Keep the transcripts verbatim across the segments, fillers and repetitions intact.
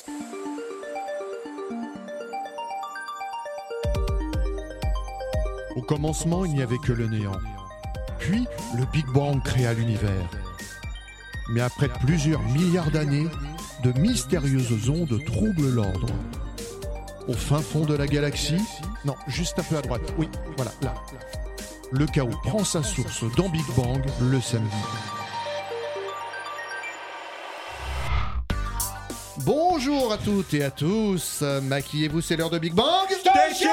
Au commencement, il n'y avait que le néant. Puis, le Big Bang créa l'univers. Mais après plusieurs milliards d'années, de mystérieuses ondes troublent l'ordre. Au fin fond de la galaxie, non, juste un peu à droite, oui, voilà, là. Le chaos prend sa source dans Big Bang le samedi. Bonjour à toutes et à tous, maquillez-vous, c'est l'heure de Big Bang Station.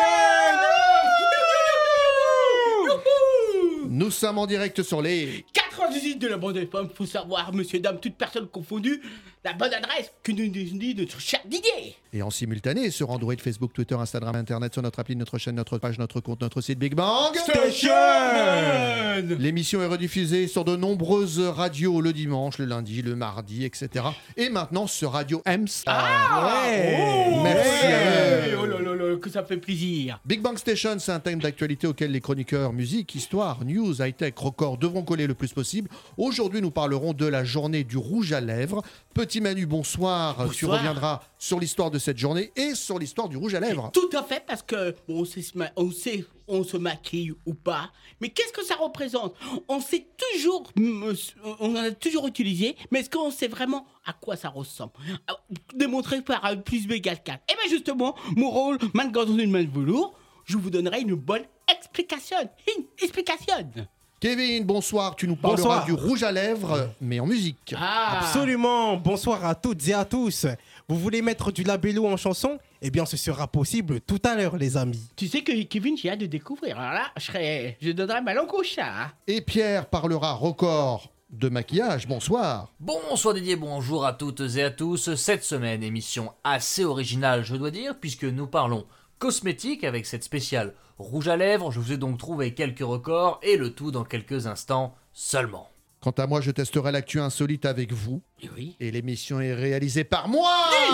Nous sommes en direct sur les quatre-vingt-dix-huit de la bande F M. Faut savoir, monsieur, dame, toute personne confondue, la bonne adresse que nous nous dit notre cher Didier. Et en simultané sur Android, Facebook, Twitter, Instagram, Internet, sur notre appli, notre chaîne, notre page, notre compte, notre site Big Bang Station. L'émission est rediffusée sur de nombreuses radios le dimanche, le lundi, le mardi, et cetera. Et maintenant sur Radio Ems. Ah ouais. Oh, merci ouais. à Oh là là là, que ça fait plaisir. Big Bang Station, c'est un thème d'actualité auquel les chroniqueurs musique, histoire, news, high-tech, record devront coller le plus possible. Aujourd'hui, nous parlerons de la journée du rouge à lèvres. Petit Manu, bonsoir. bonsoir. Tu reviendras sur l'histoire de cette journée et sur l'histoire du rouge à lèvres. Tout à fait, parce que bon, on, sait, on sait, on se maquille ou pas, mais qu'est-ce que ça représente? On sait toujours, on en a toujours utilisé, mais est-ce qu'on sait vraiment à quoi ça ressemble? Démontré par un plus B égale quatre. Et bien justement, mon rôle, mannequin dans une main de velours, je vous donnerai une bonne explication. Une explication. Kevin, bonsoir, tu nous parleras bonsoir. Du rouge à lèvres, mais en musique. Ah. Absolument, bonsoir à toutes et à tous. Vous voulez mettre du labello en chanson? Eh bien, ce sera possible tout à l'heure, les amis. Tu sais que Kevin, j'ai hâte de découvrir. Alors là, je, serai... je donnerai ma langue au chat. Hein. Et Pierre parlera record de maquillage, bonsoir. Bonsoir Didier, bonjour à toutes et à tous. Cette semaine, émission assez originale, je dois dire, puisque nous parlons cosmétique avec cette spéciale rouge à lèvres. Je vous ai donc trouvé quelques records et le tout dans quelques instants seulement. Quant à moi, je testerai l'actu insolite avec vous. Oui. Et l'émission est réalisée par moi.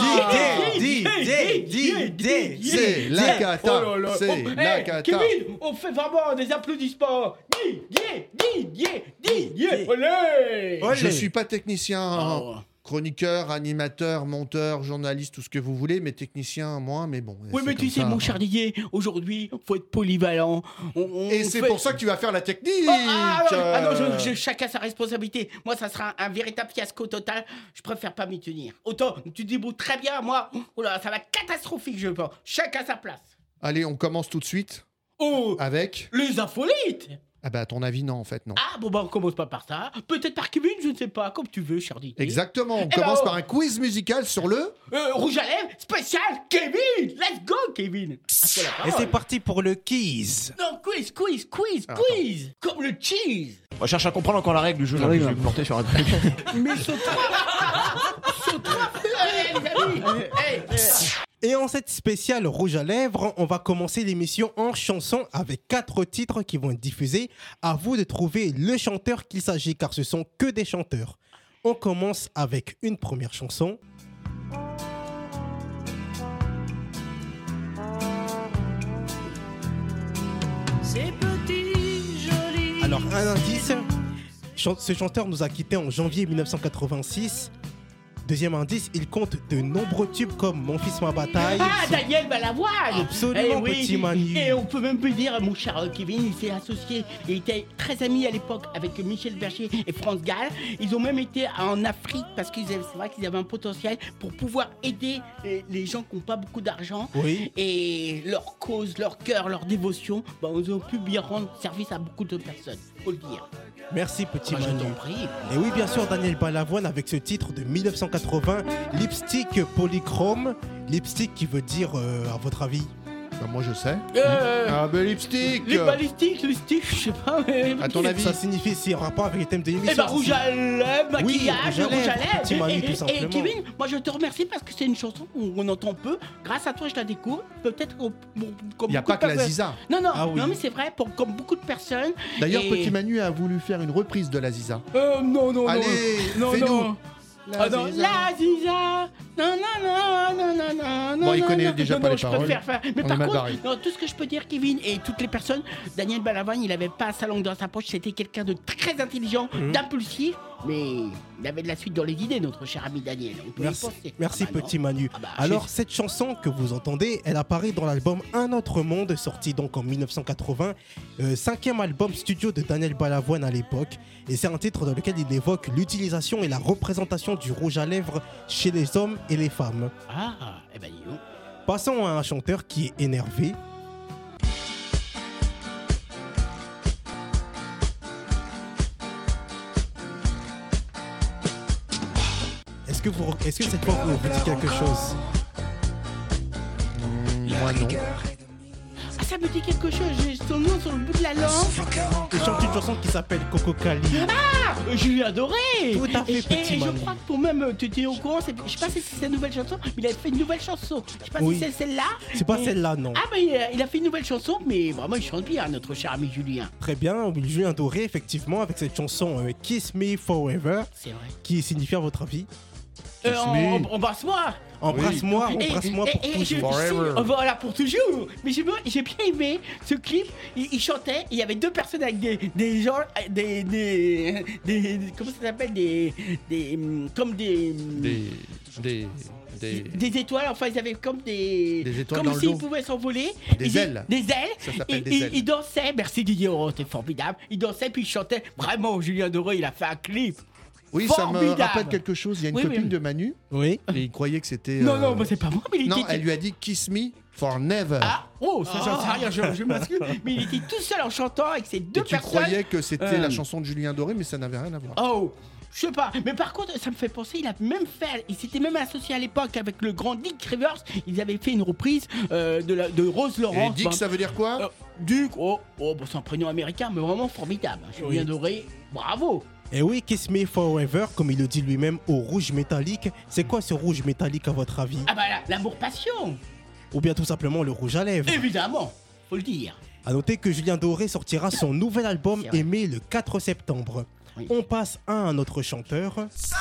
C'est la cata. Oh là là. C'est oh, la hey, cata. Kevin, on fait vraiment des applaudissements. Didier, Didier, Didier, olé. Je suis pas technicien. Oh. Chroniqueur, animateur, monteur, journaliste, tout ce que vous voulez, mais technicien, moi, mais bon. Oui, mais tu sais, ça, mon hein. cher Didier, aujourd'hui, faut être polyvalent. On, on, Et on c'est fait... pour ça que tu vas faire la technique. Oh, ah, non, ah non, je, je, chacun sa responsabilité. Moi, ça sera un, un véritable fiasco total. Je préfère pas m'y tenir. Autant, tu te débrouilles très bien, moi, oh là, ça va être catastrophique, je pense. Chacun sa place. Allez, on commence tout de suite. Oh, avec les infolites. Ah bah à ton avis non en fait non. Ah bon bah on commence pas par ça. Peut-être par Kevin, je ne sais pas, comme tu veux, cher Didier. Exactement, on eh commence ben, par un quiz musical sur le... Euh, rouge à lèvres spécial Kevin. Let's go Kevin. Et c'est parti pour le quiz. Non, quiz, quiz, quiz, ah, quiz. Attends. Comme le cheese. On cherche à comprendre encore la règle du jeu, là, je vais me planter sur un truc. Mais saute saute hey, les amis. Hey, hey. Et en cette spéciale rouge à lèvres, on va commencer l'émission en chanson avec quatre titres qui vont être diffusés. À vous de trouver le chanteur qu'il s'agit, car ce sont que des chanteurs. On commence avec une première chanson. C'est petit, joli. Alors, un indice, ce chanteur nous a quittés en janvier mille neuf cent quatre-vingt-six. Deuxième indice, il compte de nombreux tubes comme Mon fils, ma bataille. Ah, Daniel Balavoine. Absolument, eh oui. Petit Manu. Et on peut même plus dire, mon cher Kevin, il s'est associé, il était très ami à l'époque avec Michel Berger et France Gall. Ils ont même été en Afrique parce que c'est vrai qu'ils avaient un potentiel pour pouvoir aider les, les gens qui n'ont pas beaucoup d'argent. Oui. Et leur cause, leur cœur, leur dévotion, bah, ils ont pu bien rendre service à beaucoup de personnes, faut le dire. Merci Petit Moi, Manu. je t'en prie. Et oui, bien sûr, Daniel Balavoine avec ce titre de mille neuf cent quatre-vingts, Lipstick Polychrome. Lipstick qui veut dire, euh, à votre avis? Bah, moi je sais. Euh, Ah bah lipstick. Les balistiques, les sticks, je sais pas, mais... À ton avis? Ça signifie, c'est en rapport avec les thèmes de l'émission. Eh ben, rouge à lèvres, maquillage, Oui, rouge à lèvres. Petit Manu, Et, tout et, simplement. et Kevin, moi je te remercie parce que c'est une chanson qu'on entend peu. Grâce à toi, je la découvre. Peut-être au- bon, comme Il n'y a beaucoup pas de que la personnes. Ziza. Non, non, Ah oui. non, mais c'est vrai, pour, comme beaucoup de personnes. D'ailleurs, Et- Petit Manu a voulu faire une reprise de la Ziza. Euh, non, non, Allez, non. Non, fais-nous. non. La Ah non, Ziza. la Ziza. Non, non, non, non, non, non, non. Bon, il non, connaît non, déjà non, pas non, les je paroles. préfère faire. Mais On par est mal contre, barré. non, tout ce que je peux dire, Kevin, et toutes les personnes, Daniel Balavoine, il avait pas sa langue dans sa poche. C'était quelqu'un de très intelligent, Mhm. d'impulsif. mais il avait de la suite dans les idées, notre cher ami Daniel. On peut y Merci, penser. merci Ah bah petit non. Manu. Ah bah, Alors j'ai- cette chanson que vous entendez, elle apparaît dans l'album Un autre monde, sorti donc en mille neuf cent quatre-vingts, euh, cinquième album studio de Daniel Balavoine à l'époque. Et c'est un titre dans lequel il évoque l'utilisation et la représentation du rouge à lèvres chez les hommes et les femmes. Ah, eh ben dis donc. Passons à un chanteur qui est énervé. Est-ce que, vous, est-ce que cette voix vous vous dit quelque chose? Moi non. Ah, ça me dit quelque chose, j'ai son nom sur le bout de la langue. Il chante une chanson qui s'appelle Coco Cali. Ah, Julien Doré. Tout à fait, Et- petit Et, je Manu. crois que pour même, tu étais au courant, c'est- je sais pas si c'est sa nouvelle chanson, mais il a fait une nouvelle chanson. Je sais pas Oui. si c'est celle-là. C'est pas mais- celle-là, non. Ah, mais il a, il a fait une nouvelle chanson, mais vraiment, il chante bien, notre cher ami Julien. Très bien, oui, Julien Doré, effectivement, avec cette chanson euh, Kiss Me Forever, C'est vrai. qui signifie à votre avis? Euh, Kiss en- me. en- Embrasse-moi. Embrasse-moi, Et- embrasse-moi et- pour et- et je- toujours. je sais- Forever. oh, voilà, pour toujours. Mais j'ai bien, j'ai bien aimé ce clip. Il, il chantait, il y avait deux personnes avec des, des gens, des, des, des- des- comment ça s'appelle, des, des, hum, comme des, hum, Des. Des. des, Des. des étoiles. Enfin, ils avaient comme des, Des étoiles comme dans le s'ils dos. pouvaient s'envoler. Des Ils- ailes. Des ailes. Ça s'appelle Et- des et- ailes. Ils dansaient. Merci Didier, oh, t'es formidable. Ils dansaient puis ils chantaient. Vraiment, Julien Doré, il a fait un clip. Oui, ça me Formidable. rappelle quelque chose. Il y a une Oui, copine oui. de Manu Oui. et il croyait que c'était. Non, euh, non, bah, c'est pas moi, mais il Non, était. elle lui a dit Kiss Me for never. Ah, oh, ça j'en sais rien, je, je m'excuse. Mais il était tout seul en chantant avec ces deux Et tu personnes. croyais que c'était Euh. la chanson de Julien Doré, mais ça n'avait rien à voir. Oh, je sais pas. Mais par contre, ça me fait penser, il a même fait, il s'était même associé à l'époque avec le grand Dick Rivers. Ils avaient fait une reprise euh, de, la, de Rose Et Laurent. Dick, ça veut dire quoi Euh, Duke, oh, oh bon, c'est un prénom américain, mais vraiment formidable. Julien Oui. Doré, bravo. Et oui, Kiss Me Forever, comme il le dit lui-même, au rouge métallique. C'est quoi ce rouge métallique à votre avis? Ah bah la- l'amour-passion, Ou bien tout simplement le rouge à lèvres? évidemment, faut le dire. A noter que Julien Doré sortira son nouvel album C'est vrai. Aimé le quatre septembre. Oui. On passe à un autre chanteur.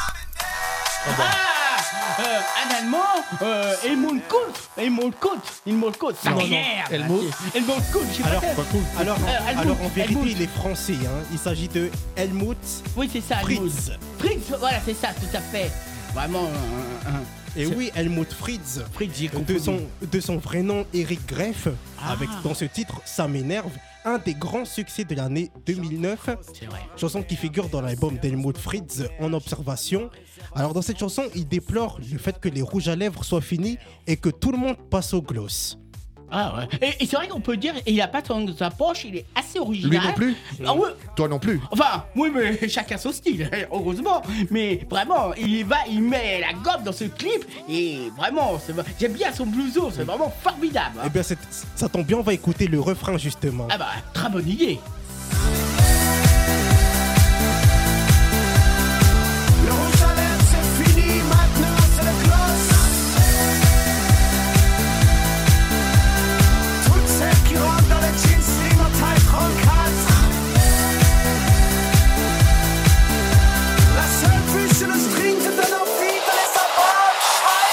Ah, euh, un Allemand, euh, Helmut Kohl, Helmut Kohl, Helmut Kohl, ça Non, non, m'énerve. Helmut. Helmut Kohl, je sais Alors, pas. alors, Euh, Helmut, alors en vérité, Helmut. il est français. Hein. Il s'agit de Helmut Oui, c'est ça, Helmut. Fritz. Fritz, voilà, c'est ça, tout à fait. Vraiment, un, un- Et C'est- oui, Helmut Fritz. Fritz, j'ai De confondu. son, de son vrai nom, Eric Greff, Ah. avec dans ce titre Ça m'énerve, un des grands succès de l'année deux mille neuf, C'est vrai. chanson qui figure dans l'album d'Helmut Fritz En Observation. Alors dans cette chanson, il déplore le fait que les rouges à lèvres soient finis et que tout le monde passe au gloss. Ah ouais. Et, et c'est vrai qu'on peut dire, il a pas dans sa poche, il est assez original. Lui non plus Ah ouais. Toi non plus Enfin, oui, mais chacun son style, heureusement. Mais vraiment, il y va, il met la gomme dans ce clip et vraiment, c'est- j'aime bien son blouson, c'est vraiment formidable. hein. Eh bien, c'est- ça tombe bien, on va écouter le refrain justement. Ah bah, très bonne idée. Le rouge à lèvres c'est fini, maintenant c'est le gloss. Toutes celles qui rentrent dans les jeans slim en taille trente-quatre. La seule vue sur le string te donne envie de les savoir.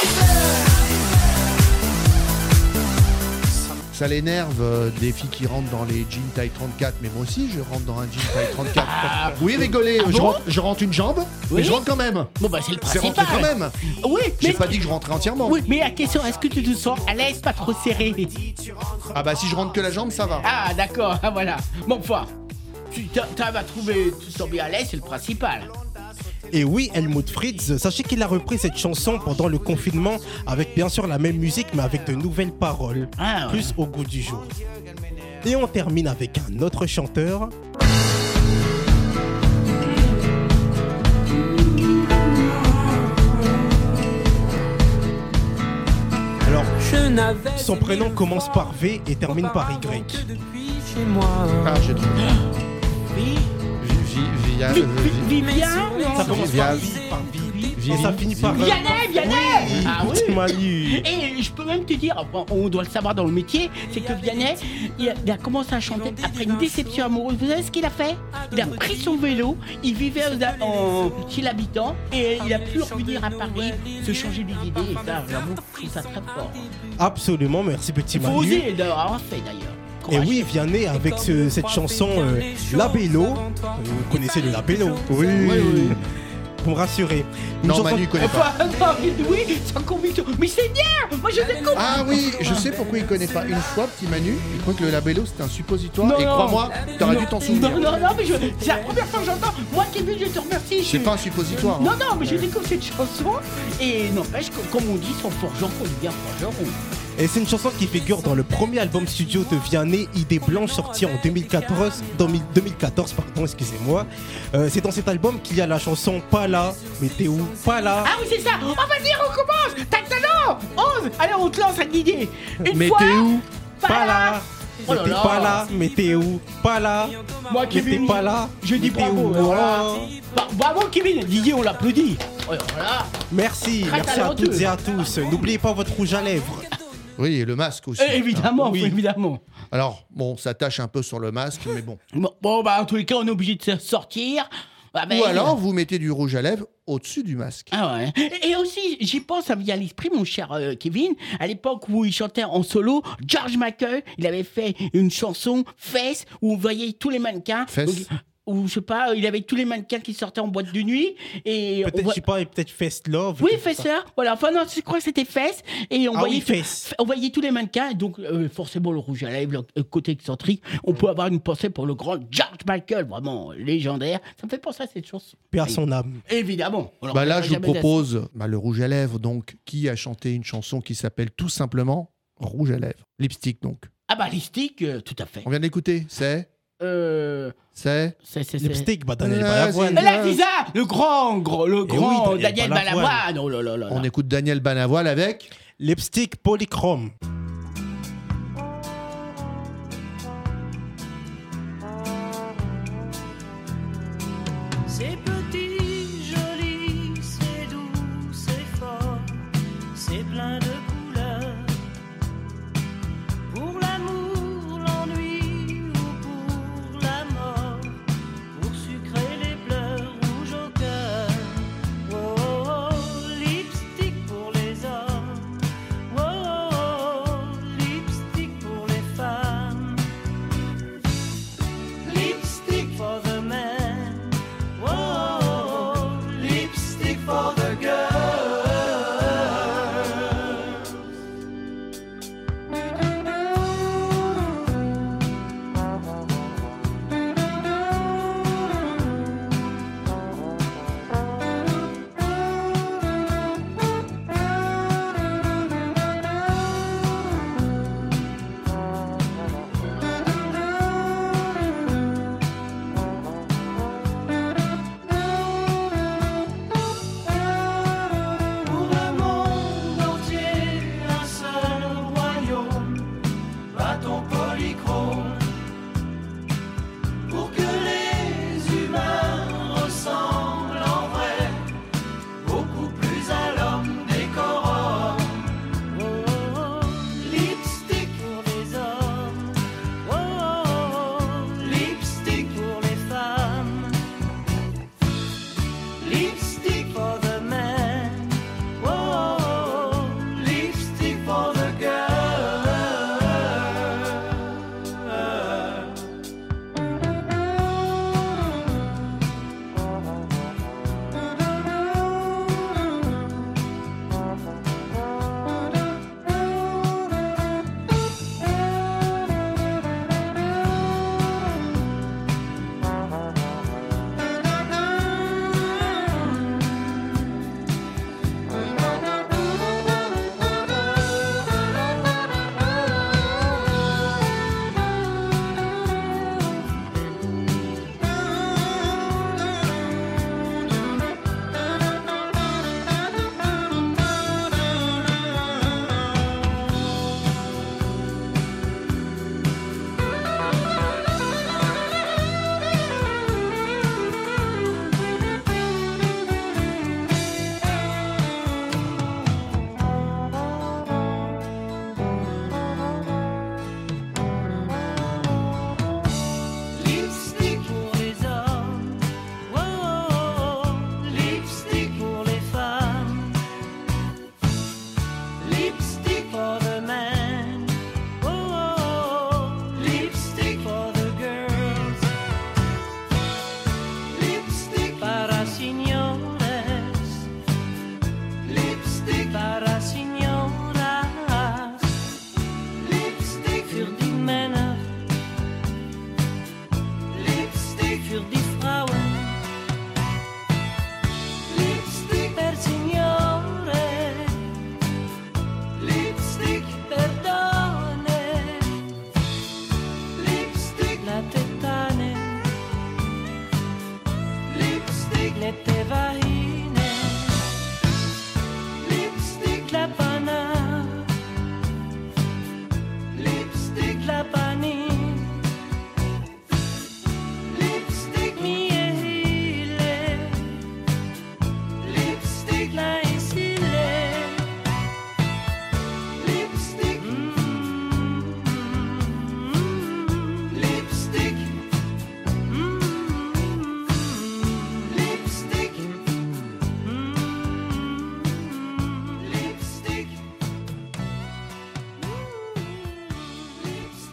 Ça l'énerve euh, des filles qui rentrent dans les jeans taille trente-quatre, mais moi aussi je rentre dans un jean taille trente-quatre. Oui, rigolez, Ah je, bon rentre, je rentre une jambe, Oui. mais je rentre quand même. Bon bah, c'est le C'est principal. rentré quand même. Oui, J'ai mais... pas dit que je rentrais entièrement. Oui, mais la question, est-ce que tu te sens à l'aise, pas trop serré? Ah bah si je rentre que la jambe, ça va. Ah, d'accord, ah, voilà. Bon, enfin, tu t'arrives à trouver, tu te sens bien à l'aise, c'est le principal. Et oui, Helmut Fritz, sachez qu'il a repris cette chanson pendant le confinement avec bien sûr la même musique mais avec de nouvelles paroles, Ah, ouais. plus au goût du jour. Et on termine avec un autre chanteur. Alors, son prénom commence par V et termine par Y. Ah, j'ai trouvé. Oui. Vi- vi- via- Vi- euh, Vi- vi- Vivien, Ça non? commence Via- par V, par V, Vi- et ça finit par Vianney, Vianney. Ah oui. Petit Manu. Et je peux même te dire, enfin, on doit le savoir dans le métier, c'est que Vianney, il a, il a commencé à chanter après une déception amoureuse. Vous savez ce qu'il a fait? Il a pris son vélo, il vivait aux- en, chez l'habitant et il a pu revenir à Paris, se changer les idées. Et ça, j'avoue, je trouve ça très fort. Absolument, merci Petit Il faut Manu. oser d'avoir fait d'ailleurs. Et oui, Vianney avec ce- cette chanson euh, Labello. Euh, Vous connaissez le Labello? Oui. Oui, oui. Pour me rassurer. Une Non, chanson- Manu connaît pas. Enfin, non, oui, sans conviction. Mais c'est bien. Moi, je l'ai compris. Ah oui, je sais pourquoi il connaît pas. Une fois, petit Manu, il croit que le labello c'était un suppositoire. Non, et non. crois-moi, t'aurais dû t'en souvenir. Non, non, non, mais je- c'est la première fois que j'entends. Moi, Kevin, je te remercie. C'est je- pas un suppositoire. hein. Non, non, mais je découvre cette chanson. Et n'empêche, que, comme on dit, son forgeron, on dit bien forgeron. Et c'est une chanson qui figure dans le premier album studio de Vianney, Idée Blanche, sorti en deux mille quatorze, dans mi- deux mille quatorze, pardon, excusez-moi. Euh, c'est dans cet album qu'il y a la chanson Pas là, mais t'es où? Pas là. Ah oui, c'est ça. On va dire, on commence. T'as le talent. onze. Allez, on te lance à l'idée. Une Mais fois. t'es où? Pas Pas là. là. Oh là Mais t'es là. pas là, mais t'es où? Pas là. Moi, Mais t'es Kevin, pas là. je dis mais t'es bravo. où? alors là. Oh. Bah, bravo, Kevin. Didier, on l'applaudit. Oh, voilà. Merci, Très merci à talentueux. toutes et à tous. N'oubliez pas votre rouge à lèvres. Oui, et le masque aussi. Eh, évidemment, oui. évidemment. Alors, bon, ça tâche un peu sur le masque, mais bon. Bon, bon, bah, en tous les cas, on est obligé de se sortir. Ah, ben, Ou alors, vous mettez du rouge à lèvres au-dessus du masque. Ah ouais. Et et aussi, j'y pense, ça me vient à l'esprit, mon cher euh, Kevin, à l'époque où il chantait en solo, George Michael, il avait fait une chanson, Fesses, où on voyait tous les mannequins. Fesses. Donc, ou je sais pas, il avait tous les mannequins qui sortaient en boîte de nuit. Et on Peut-être, voit- je sais pas, peut-être Fest Love. Oui, quelque chose Fesses, voilà. Enfin, non, je crois que c'était Fesses. Et on, Ah voyait oui, tout- Fesses. on voyait tous les mannequins. Et donc, euh, forcément, le rouge à lèvres, le, le côté excentrique, on peut avoir une pensée pour le grand George Michael, vraiment légendaire. Ça me fait penser à cette chanson. Paix à son âme. Évidemment. On Bah là, l'en je vous jamais assez. propose bah, le rouge à lèvres, donc, qui a chanté une chanson qui s'appelle tout simplement Rouge à lèvres. Lipstick, donc. Ah bah, Lipstick, euh, tout à fait. On vient d'écouter, c'est Euh... C'est C'est, c'est, c'est... Lipstick, bah Daniel Ah, Balavoine. c'est- Là, c'est ça, le grand, gros, le grand oui, Daniel Daniel Balavoine. Balavoine. Oh là là là là. On écoute Daniel Banavoine avec... Lipstick Polychrome. C'est petit, joli, c'est doux, c'est fort, c'est plein de couleurs. Pour l'amour, l'ennui ou pour la mort, pour sucrer les pleurs rouges au cœur. Oh, oh, oh, lipstick pour les hommes. Oh, oh, oh, lipstick pour les femmes. Lipstick for the men. Whoa, lipstick for the girl.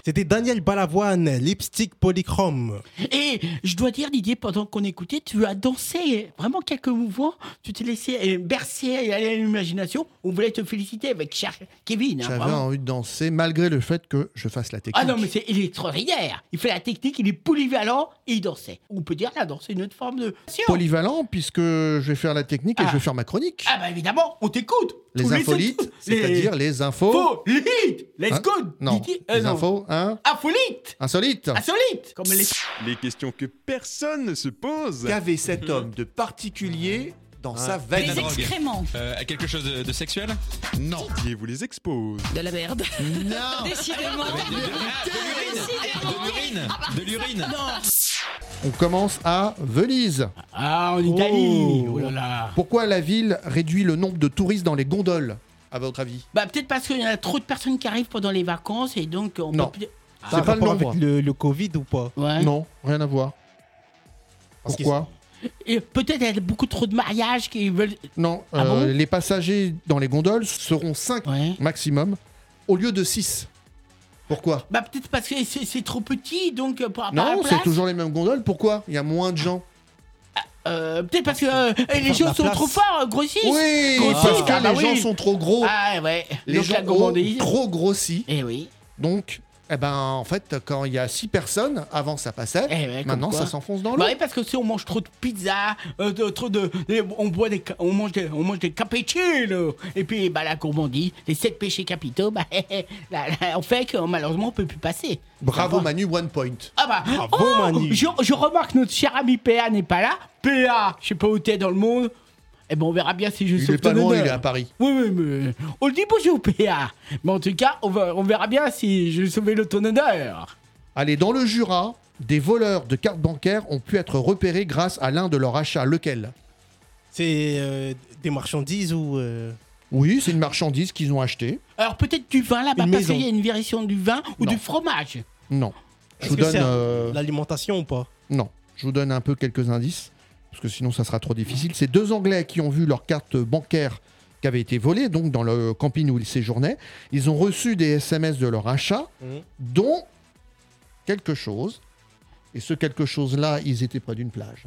C'était Daniel Balavoine, Lipstick Polychrome. Et je dois dire, Didier, pendant qu'on écoutait, tu as dansé vraiment quelques mouvements. Tu t'es laissé euh, bercer et aller à l'imagination. On voulait te féliciter avec cher Kevin. hein, J'avais vraiment. envie de danser malgré le fait que je fasse la technique. Ah non, mais c'est, il est extraordinaire. Il fait la technique, il est polyvalent et il dansait. On peut dire la danse, c'est une autre forme de... Polyvalent, puisque je vais faire la technique et Ah. je vais faire ma chronique. Ah bah évidemment, on t'écoute. Les Tous infolites, sept- c'est-à-dire les infos... Faux, lit. Let's Hein go. Non, Didier, euh, les non. infos, hein Infolite. Insolites. Insolite. Comme les... Les questions que personne ne se pose. Qu'avait cet homme de particulier dans sa Des valise? excréments. Euh, quelque chose de, de sexuel? Non. Didier vous les expose. De la merde. Non. Décidément. De l'urine? De l'urine? On commence à Venise. Ah, en Italie. Oh là là. Pourquoi la ville réduit le nombre de touristes dans les gondoles, à votre avis? Bah peut-être parce qu'il y a trop de personnes qui arrivent pendant les vacances et donc on Non. peut... peut- Ça a pas le rapport nombre. avec le, le Covid ou pas? Ouais. Non, rien à voir. Parce que Pourquoi? Et peut-être il y a beaucoup trop de mariages qui veulent... Non, Ah euh, bon les passagers dans les gondoles seront cinq Ouais. maximum, au lieu de six. Pourquoi? Bah peut-être parce que c'est, c'est trop petit, donc euh, pour avoir Non, la c'est place. toujours les mêmes gondoles. Pourquoi? Il y a moins de gens. Euh, peut-être parce que euh, les faire gens la sont place. trop forts, euh, grossissent. Oui, Grossissent, parce que ah bah les gens oui. sont trop gros. Ah ouais. les Donc gens la ont gourmandise. trop grossi. Eh oui. Donc, eh ben, en fait, quand il y a six personnes, avant ça passait, Eh ouais, comme maintenant quoi. ça s'enfonce dans l'eau. Bah oui, parce que si on mange trop de pizza, euh, de- trop de, de- on boit des, ca- on mange des, on mange des cappuccinos, et puis bah la gourmandise, les sept péchés capitaux, bah là, là, on fait que malheureusement on peut plus passer. Bravo Ça va. Manu, one point. Ah bah, Bravo, oh, Manu. Je, je remarque que notre cher ami P A n'est pas là. P A, je sais pas où t'es dans le monde. Eh ben on verra bien si je Il sauve est pas ton loin, honneur. il est à Paris. Oui, oui, mais on le dit bonjour P A. Mais en tout cas, on, va, on verra bien si je sauve le ton honneur. Allez, dans le Jura, des voleurs de cartes bancaires ont pu être repérés grâce à l'un de leurs achats. Lequel? C'est euh, des marchandises ou... euh, Oui, c'est une marchandise qu'ils ont achetée. Alors peut-être du vin là-bas, Une parce maison. qu'il y a une version du vin ou Non. du fromage. Non. Je Est-ce vous que donne. c'est euh, l'alimentation ou pas? Non. Je vous donne un peu quelques indices, parce que sinon ça sera trop difficile. C'est deux Anglais qui ont vu leur carte bancaire qui avait été volée, donc dans le camping où ils séjournaient. Ils ont reçu des S M S de leur achat, Mhm. dont quelque chose. Et ce quelque chose-là, ils étaient près d'une plage.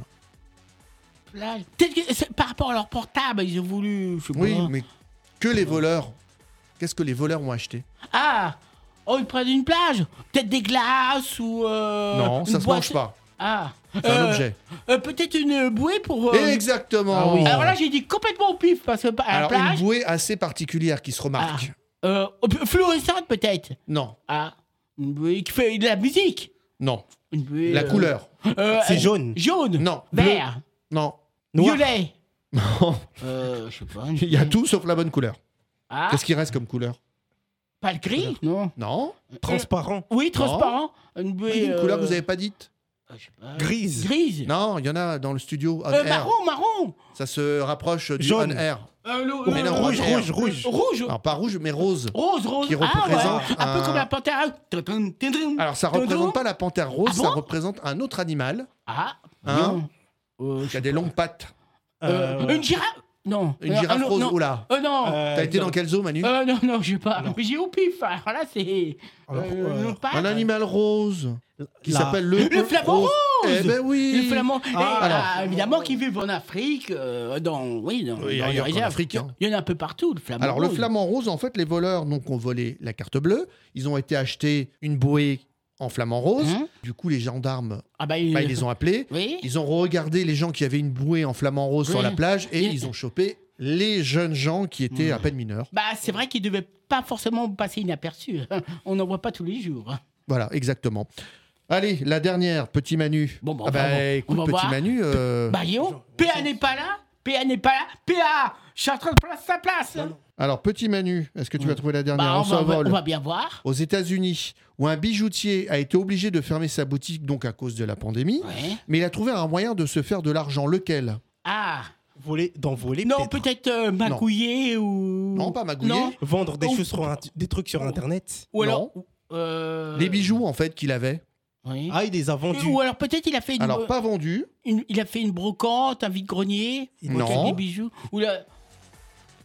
Plage. Peut-être que c'est par rapport à leur portable, ils ont voulu. Je sais Oui, pas. mais que les voleurs. Qu'est-ce que les voleurs ont acheté? Ah, oh, ils prennent une plage. Peut-être des glaces ou. euh, Non, une ça se boîte- mange pas. Ah. C'est un Euh, objet. euh, peut-être une bouée pour. euh, Exactement. Ah oui. Alors là, j'ai dit complètement au pif parce que à la Alors, plage. une bouée assez particulière qui se remarque. Euh, fluorescente peut-être. Non, Ah, une bouée qui fait de la musique. non. Une bouée. La euh, couleur. euh, C'est euh, jaune. Jaune. Non. Vert. Non. Noir. Violet. Non. Euh, je sais pas. Il y a tout sauf la bonne couleur. Ah, Qu'est-ce qui reste comme couleur? pas le gris, non. Non. Transparent. Oui, transparent. Une bouée. Une euh, couleur que vous n'avez pas dite? euh, je sais pas. Grise. Grise. Non, il y en a dans le studio. On Euh, air. marron, marron. Ça se rapproche du Jaune. on air. Euh, le- Mais le- non, Rouge, on air. rouge, rouge. Rouge. Alors pas rouge, mais rose. Rose, rose. Qui Ah, ouais. représente Un peu un- comme la panthère. Alors ça représente pas la panthère rose, Ah ça bon représente un autre animal Ah, Hein non. Euh, qui a des longues pattes. euh, Euh, Une girafe. Non. Une Euh, girafe un autre- rose. non. Oula. Euh, non. euh, T'as été dans quelle zoo, Manu? Euh, non, non, je sais pas. Non. Mais j'ai au pif. Alors là, c'est. Alors, euh, euh, non, pas- Un animal rose qui la- s'appelle le... Le flamant rose. Eh ben oui. Le flamand. Et, Ah, euh, alors. évidemment, qui vivent en Afrique, euh, dans, oui, dans, Oui, dans les ailleurs qu'en réserves. Afrique, hein. Il y en a un peu partout, le flamand Alors le rose. flamant rose, en fait, les voleurs donc, ont volé la carte bleue. Ils ont été acheter une bouée en flamant rose. Hein Du coup, les gendarmes, Ah bah, bah, ils les ont appelés. Oui. Ils ont regardé les gens qui avaient une bouée en flamant rose sur Oui. la plage et Il- ils ont chopé les jeunes gens qui étaient à peine mineurs. Bah, c'est vrai qu'ils devaient pas forcément passer inaperçus. On n'en voit pas tous les jours. Voilà, exactement. Allez, la dernière, petit Manu. Bon, bah, ah on bah, va voir. écoute, On va petit voir. Manu. euh, Bah, yo, P A n'est pas là. P A n'est pas là. P A, je suis en train de prendre sa place. Alors, petit Manu, est-ce que tu vas trouver la dernière? Bah, on, On va, s'envole. on va bien voir. Aux États-Unis, où un bijoutier a été obligé de fermer sa boutique donc à cause de la pandémie, Ouais. mais il a trouvé un moyen de se faire de l'argent. Lequel? Ah, Voler, d'en voler non, peut-être. peut-être euh, magouiller ou. Non, pas magouiller. Non. Vendre des Ou- choses sur un- des trucs sur internet. Ou alors. Non. euh, Les bijoux, en fait, qu'il avait. Oui. Ah, il les a vendus. Ou alors peut-être il a fait une, Alors, pas vendus. une- il a fait une brocante, un vide-grenier, Non. avec des bijoux. Ou là,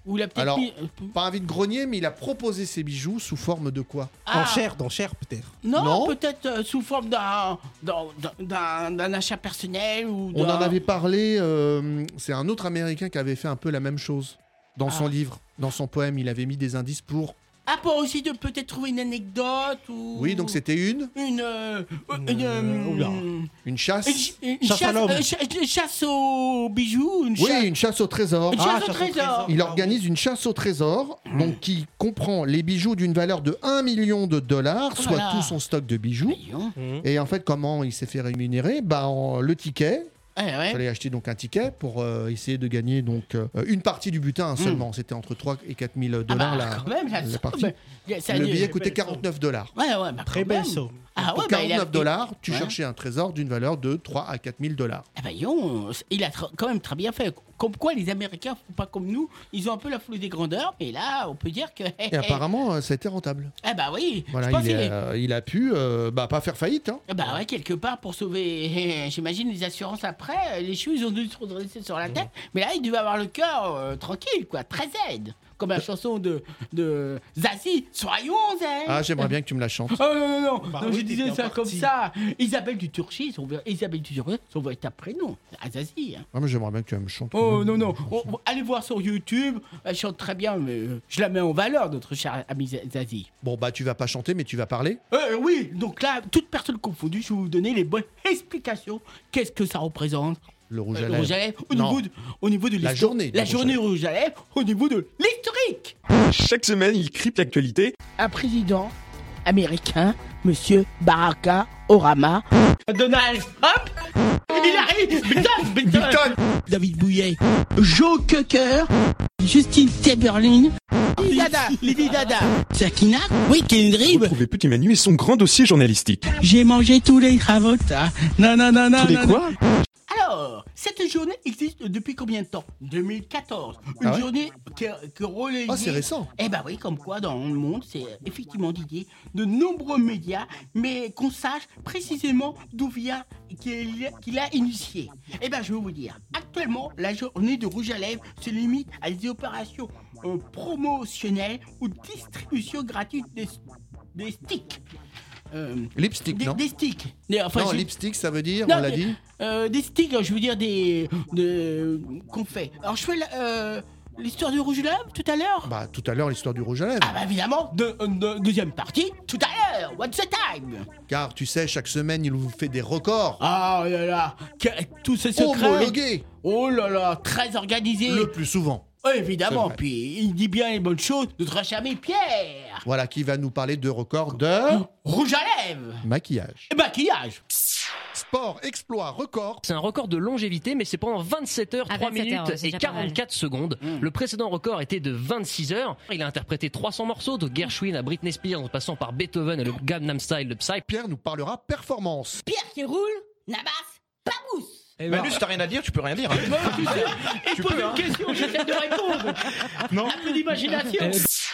Ou il a peut-être Alors, mis- pas un vide-grenier, mais il a proposé ses bijoux sous forme de quoi? Ah. Enchère, d'enchère peut-être. Non, Non. peut-être euh, sous forme d'un, d'un, d'un, d'un achat personnel ou On d'un- en avait parlé, euh, c'est un autre Américain qui avait fait un peu la même chose. Dans son Ah. livre, dans son poème, il avait mis des indices pour... Ah, pour aussi de peut-être trouver une anecdote ou... Oui, donc c'était une Une... euh, Une, une, euh, euh, oula. Une chasse. une ch- une Chasse à chasse, l'homme. euh, cha- une chasse aux bijoux, une Oui, chasse... une chasse au trésor. Une Ah, chasse au chasse au trésor. trésor. Il Ah, organise une chasse au trésor, donc qui comprend les bijoux d'une valeur de un million de dollars, soit Voilà. tout son stock de bijoux. Voyons. Mhm. Et en fait, comment il s'est fait rémunérer? Bah, en- le ticket. Ouais, Il ouais. fallait acheter donc un ticket pour euh, essayer de gagner donc euh, une partie du butin hein, Mm. seulement. C'était entre trois et quatre mille Ah dollars bah, la, quand même, la la somme, partie. bah, ça Le dit- billet coûtait quarante-neuf dollars. Ouais, ouais, bah, Très quand belle même. somme. Ah Pour ouais, bah, il a- quarante-neuf dollars, tu Ouais. cherchais un trésor d'une valeur de trois à quatre mille dollars. Ah bah, voyons, il a tr- quand même très bien fait. Comme quoi, les Américains font pas comme nous. Ils ont un peu la folie des grandeurs. Et là, on peut dire que... Et apparemment, euh, ça a été rentable. Ah bah oui. Voilà, je pense il, qu'il est, est- euh, il a pu euh, bah, pas faire faillite. Hein. Ah bah ouais, quelque part pour sauver, j'imagine, les assurances après, les choux ils ont dû se redresser sur la tête, mais là il devait avoir le cœur euh, tranquille quoi, très zen, comme la chanson de, de Zazie, soyons zen. Ah, j'aimerais bien que tu me la chantes. Oh non non non, Bah non, oui, je t'es disais bien ça parti. comme ça. Isabelle du Turchi, son, vrai- Isabelle du Turchi, son véritable prénom, ah, Zazie. Hein. Ah, mais j'aimerais bien que tu me chantes. Oh non non, Oh, oh, allez voir sur YouTube, elle chante très bien, mais euh, je la mets en valeur notre chère amie Z- Zazie. Bon, bah, tu vas pas chanter, mais tu vas parler. Euh, oui, donc là, toute personne confondue, je vais vous donner les bonnes explications. Qu'est-ce que ça représente Le rouge euh, à le lèvres. rouge à lèvres au Non. niveau de, au niveau de La l'histo- journée du la rouge à journée lèvres. rouge à lèvres, au niveau de l'historique. Chaque semaine, il crypte l'actualité. Un président américain, Monsieur Barack Obama, Donald Trump, il arrive, Bilton, Bilton, David Bouillet, Joe Cocker, Justine Timberlake, Lady Dada, Lady Dada, Sakina, oui, Kendrick. Retrouvez Petit Manu et son grand dossier journalistique. J'ai mangé tous les ravotas. Non, non, non, non. Tous les non, quoi Alors, cette journée existe depuis combien de temps deux mille quatorze. Une Ah ouais journée qui est qui est relayée. Ah, c'est récent. Eh ben oui, comme quoi dans le monde, c'est effectivement dédié de nombreux médias, mais qu'on sache précisément d'où vient qu'il qu'il a initié. Eh ben je vais vous dire, actuellement, la journée de rouge à lèvres se limite à des opérations euh, promotionnelles ou distribution gratuite des, des sticks. Euh, Lipstick, des, non des sticks. Des- enfin, Non, je- lipstick, ça veut dire, non, on l'a des- dit. euh, des sticks, je veux dire des. de. qu'on fait. Alors je fais la- euh, l'histoire du rouge à lèvres tout à l'heure. Bah, tout à l'heure, l'histoire du rouge à lèvres. Ah bah évidemment, de, de- deuxième partie, tout à l'heure, what's the time? Car tu sais, chaque semaine, il vous fait des records. Ah là là, que- tous ces secrets. Homologués. Oh là là, très organisé. Le plus souvent. Oh, évidemment, C'est vrai. puis il dit bien les bonnes choses, notre cher ami Pierre. Voilà, qui va nous parler de records de Rouge à lèvres. maquillage. Et maquillage. Sport, exploit, record. C'est un record de longévité, mais c'est pendant vingt-sept heures, Ah, trois vingt-sept minutes heures, c'est et déjà pas mal. quarante-quatre secondes. Mm. Le précédent record était de vingt-six heures. Il a interprété trois cents morceaux, de Gershwin à Britney Spears, en passant par Beethoven et le Gangnam Style de Psy. Pierre nous parlera performance. Pierre qui roule, Nabas, pas mousse. Manu, si t'as rien à dire, tu peux rien dire. Bon, tu sais, il pose une question, j'essaie de répondre. Non. Un peu d'imagination.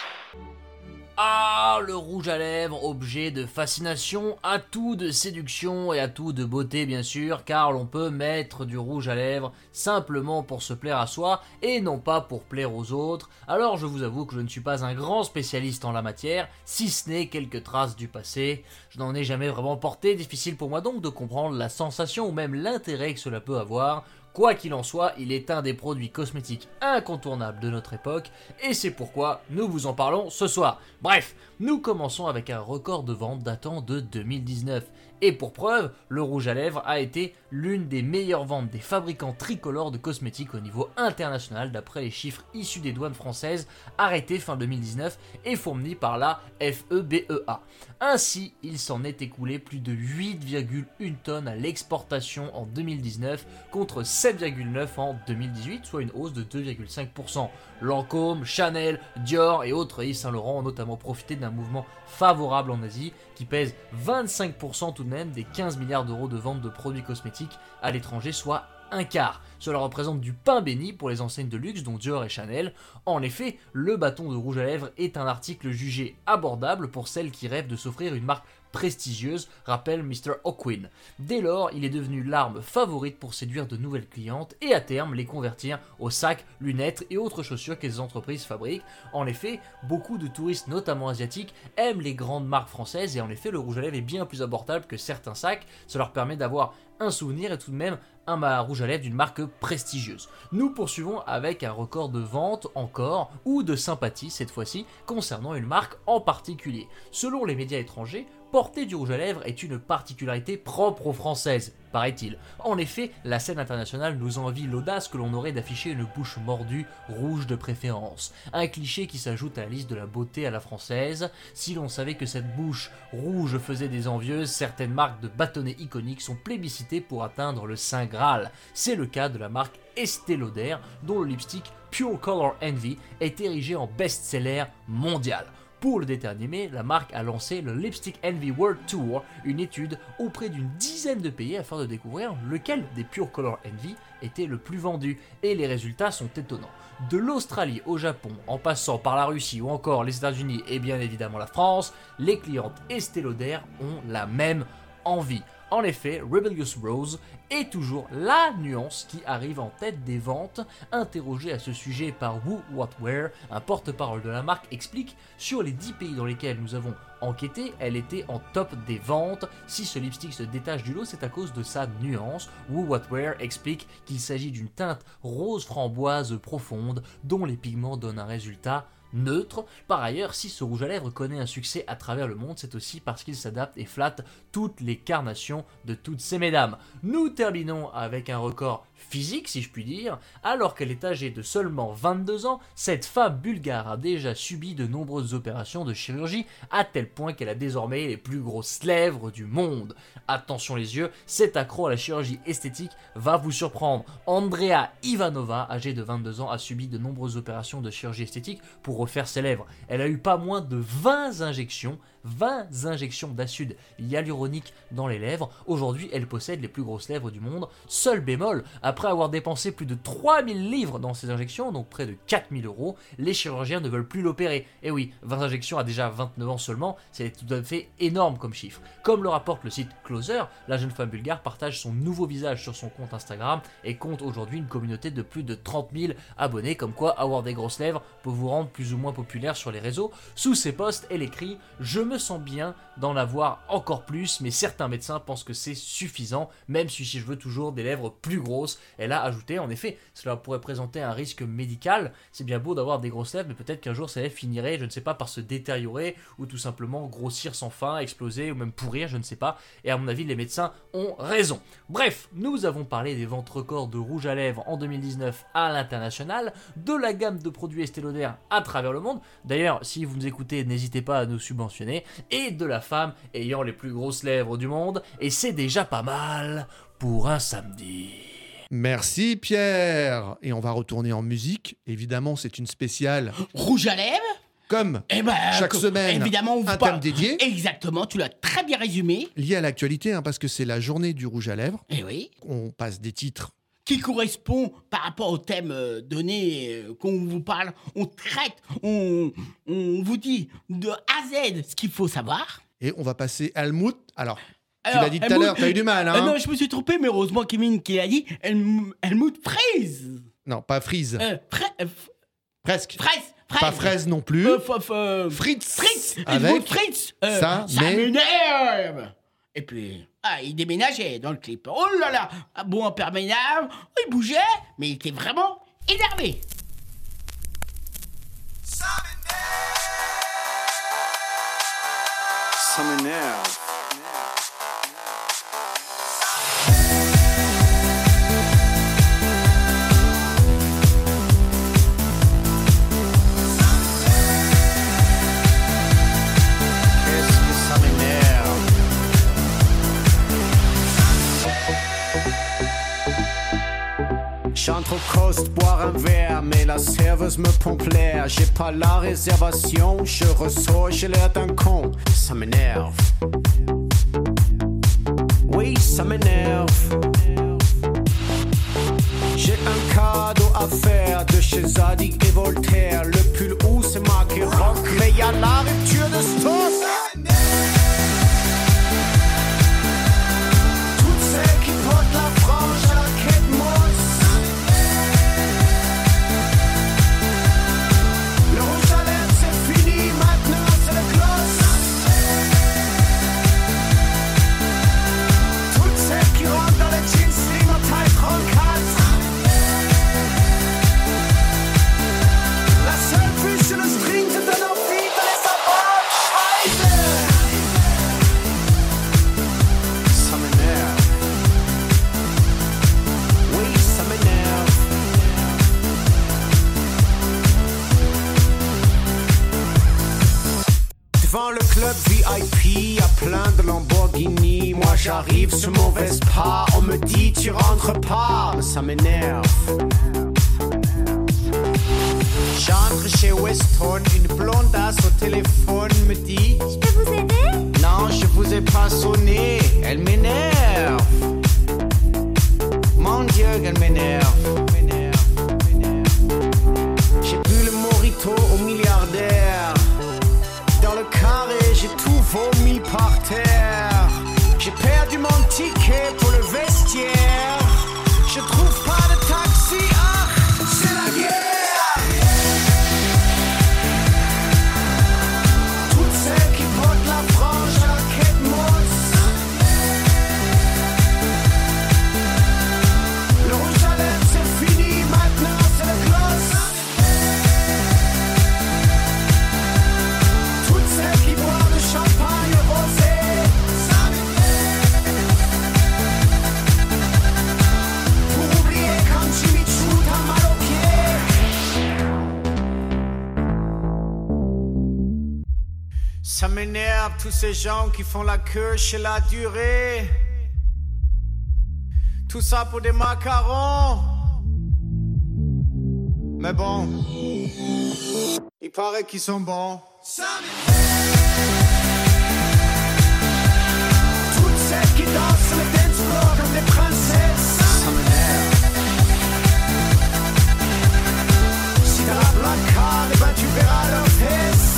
Ah, le rouge à lèvres, objet de fascination, atout de séduction et atout de beauté bien sûr, car l'on peut mettre du rouge à lèvres simplement pour se plaire à soi et non pas pour plaire aux autres. Alors je vous avoue que je ne suis pas un grand spécialiste en la matière, si ce n'est quelques traces du passé. Je n'en ai jamais vraiment porté, difficile pour moi donc de comprendre la sensation ou même l'intérêt que cela peut avoir. Quoi qu'il en soit, il est un des produits cosmétiques incontournables de notre époque, et c'est pourquoi nous vous en parlons ce soir. Bref, nous commençons avec un record de vente datant de deux mille dix-neuf. Et pour preuve, le rouge à lèvres a été l'une des meilleures ventes des fabricants tricolores de cosmétiques au niveau international d'après les chiffres issus des douanes françaises arrêtés fin deux mille dix-neuf et fournis par la F E B E A. Ainsi, il s'en est écoulé plus de huit virgule un tonnes à l'exportation en deux mille dix-neuf contre sept virgule neuf en deux mille dix-huit, soit une hausse de deux virgule cinq pour cent. Lancôme, Chanel, Dior et autres Yves Saint Laurent ont notamment profité d'un mouvement favorable en Asie qui pèse vingt-cinq pour cent tout de même des quinze milliards d'euros de vente de produits cosmétiques à l'étranger, soit un quart. Cela représente du pain béni pour les enseignes de luxe dont Dior et Chanel. En effet, le bâton de rouge à lèvres est un article jugé abordable pour celles qui rêvent de s'offrir une marque prestigieuse, rappelle mister O'Quinn. Dès lors, il est devenu l'arme favorite pour séduire de nouvelles clientes et à terme les convertir aux sacs, lunettes et autres chaussures que les entreprises fabriquent. En effet, beaucoup de touristes, notamment asiatiques, aiment les grandes marques françaises et en effet le rouge à lèvres est bien plus abordable que certains sacs. Ça leur permet d'avoir un souvenir et tout de même un rouge à lèvres d'une marque prestigieuse. Nous poursuivons avec un record de vente encore, ou de sympathie cette fois-ci, concernant une marque en particulier. Selon les médias étrangers, porter du rouge à lèvres est une particularité propre aux Françaises, paraît-il. En effet, la scène internationale nous envie l'audace que l'on aurait d'afficher une bouche mordue, rouge de préférence. Un cliché qui s'ajoute à la liste de la beauté à la française. Si l'on savait que cette bouche rouge faisait des envieuses, certaines marques de bâtonnets iconiques sont plébiscitées pour atteindre le Saint Graal. C'est le cas de la marque Estée Lauder, dont le lipstick Pure Color Envy est érigé en best-seller mondial. Pour le déterminer, la marque a lancé le Lipstick Envy World Tour, une étude auprès d'une dizaine de pays afin de découvrir lequel des Pure Color Envy était le plus vendu, et les résultats sont étonnants. De l'Australie au Japon, en passant par la Russie ou encore les États-Unis et bien évidemment la France, les clientes Estée Lauder ont la même envie. En effet, Rebellious Rose est toujours la nuance qui arrive en tête des ventes. Interrogé à ce sujet par Who What Wear, un porte-parole de la marque explique « Sur les dix pays dans lesquels nous avons enquêté, elle était en top des ventes. Si ce lipstick se détache du lot, c'est à cause de sa nuance. » Who What Wear explique qu'il s'agit d'une teinte rose framboise profonde dont les pigments donnent un résultat neutre. Par ailleurs, si ce rouge à lèvres connaît un succès à travers le monde, c'est aussi parce qu'il s'adapte et flatte toutes les carnations de toutes ces mesdames. Nous terminons avec un record physique, si je puis dire. Alors qu'elle est âgée de seulement vingt-deux ans, cette femme bulgare a déjà subi de nombreuses opérations de chirurgie, à tel point qu'elle a désormais les plus grosses lèvres du monde. Attention les yeux, cet accro à la chirurgie esthétique va vous surprendre. Andrea Ivanova, âgée de vingt-deux ans, a subi de nombreuses opérations de chirurgie esthétique pour refaire ses lèvres. Elle a eu pas moins de vingt injections, vingt injections d'acide hyaluronique dans les lèvres. Aujourd'hui, elle possède les plus grosses lèvres du monde. Seul bémol, après avoir dépensé plus de trois mille livres dans ces injections, donc près de quatre mille euros, les chirurgiens ne veulent plus l'opérer. Et oui, vingt injections à déjà vingt-neuf ans seulement, c'est tout à fait énorme comme chiffre. Comme le rapporte le site Closer, la jeune femme bulgare partage son nouveau visage sur son compte Instagram et compte aujourd'hui une communauté de plus de trente mille abonnés, comme quoi avoir des grosses lèvres peut vous rendre plus ou moins populaire sur les réseaux. Sous ses posts, elle écrit « Je me sens bien d'en avoir encore plus, mais certains médecins pensent que c'est suffisant, même si je veux toujours des lèvres plus grosses. » Elle a ajouté, en effet, cela pourrait présenter un risque médical. C'est bien beau d'avoir des grosses lèvres, mais peut-être qu'un jour ces lèvres finiraient, je ne sais pas, par se détériorer, ou tout simplement grossir sans fin, exploser, ou même pourrir, je ne sais pas. Et à mon avis, les médecins ont raison. Bref, nous avons parlé des ventes records de rouge à lèvres en deux mille dix-neuf à l'international, de la gamme de produits Estée Lauder à travers le monde. D'ailleurs, si vous nous écoutez, n'hésitez pas à nous subventionner. Et de la femme ayant les plus grosses lèvres du monde, et c'est déjà pas mal pour un samedi. Merci Pierre. Et on va retourner en musique. Évidemment, c'est une spéciale Rouge à lèvres. Comme Eh ben, chaque co- semaine, évidemment, on vous un parle- thème dédié. Exactement, tu l'as très bien résumé. Lié à l'actualité, hein, parce que c'est la journée du rouge à lèvres. Eh oui. On passe des titres. Qui correspond par rapport au thème euh, donné euh, qu'on vous parle. On traite, on, on vous dit de A à Z ce qu'il faut savoir. Et on va passer Helmut. Alors, tu Alors, l'as dit tout à Helmut- l'heure, t'as eu du mal, hein Euh, non, je me suis trompé, mais heureusement Kevin qui l'a dit. Helm- Helmut Freeze. Non, pas Freeze. Euh, Fre- euh, f- Presque. Fraise. Fraise. Pas Fraise non plus. Euh, f- f- euh, Fritz. Fritz. Avec Helmut Fritz. Euh, ça, ça mais- m'énerve. Et puis, ah, il déménageait dans le clip. Oh là là. Ah, bon, un père m'énerve. Il bougeait, mais il était vraiment énervé. Ça m'énerve. Qu'est-ce que ça m'énerve? J'entre au cost boire un verre, mais la serveuse me pompe l'air. J'ai pas la réservation, je ressors, j'ai l'air d'un con. Ça m'énerve. Oui, ça m'énerve. J'ai un cadeau à faire de chez Zadig et Voltaire. Le pull où c'est marqué rock, mais y'a la rupture de stock. devant le club V I P, à plein de Lamborghini. Moi j'arrive sur mon Vespa, on me dit tu rentres pas, mais ça m'énerve. J'entre chez Weston, une blondasse au téléphone me dit: je peux vous aider? Non, je vous ai pas sonné, elle m'énerve. Mon Dieu, qu'elle m'énerve. J'ai bu le mojito au milliardaire. Dans le carré, j'ai tout vomi par terre. J'ai perdu mon ticket pour le vestiaire. Je trouve pas de taxi, ah, c'est la guerre. Ça m'énerve tous ces gens qui font la queue chez la durée. Tout ça pour des macarons. Mais bon, il paraît qu'ils sont bons. Ça toutes celles qui dansent sur le dance floor comme des princesses. Ça m'énerve. Si t'as la black card, eh ben tu verras leurs fesses.